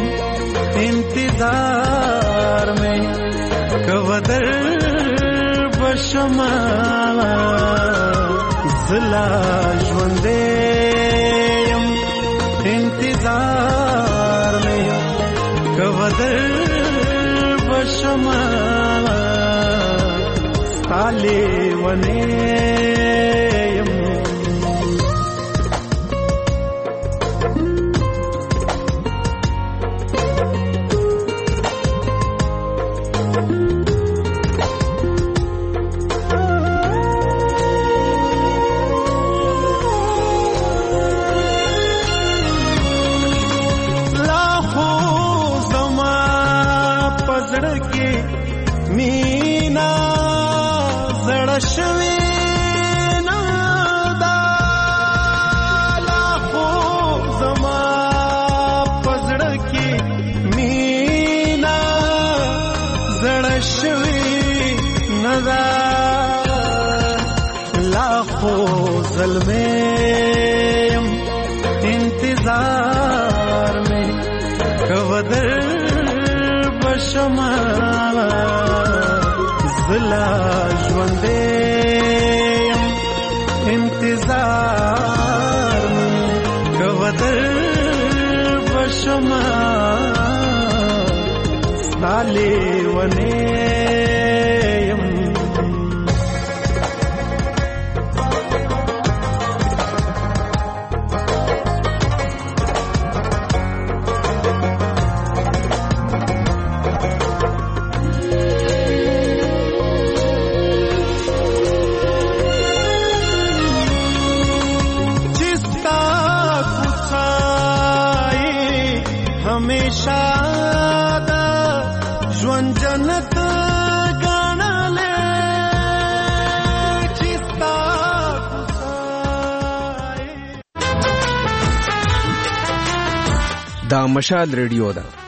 انتظار میں کوتر بشما ضلع ژوندیم انتظار میں کوتر بشما تالے ونے ظلمیں انتظار میں بشما زلا ژوندې انتظار کوتر بشما ستاله ونه
دا مشال ریډیو ده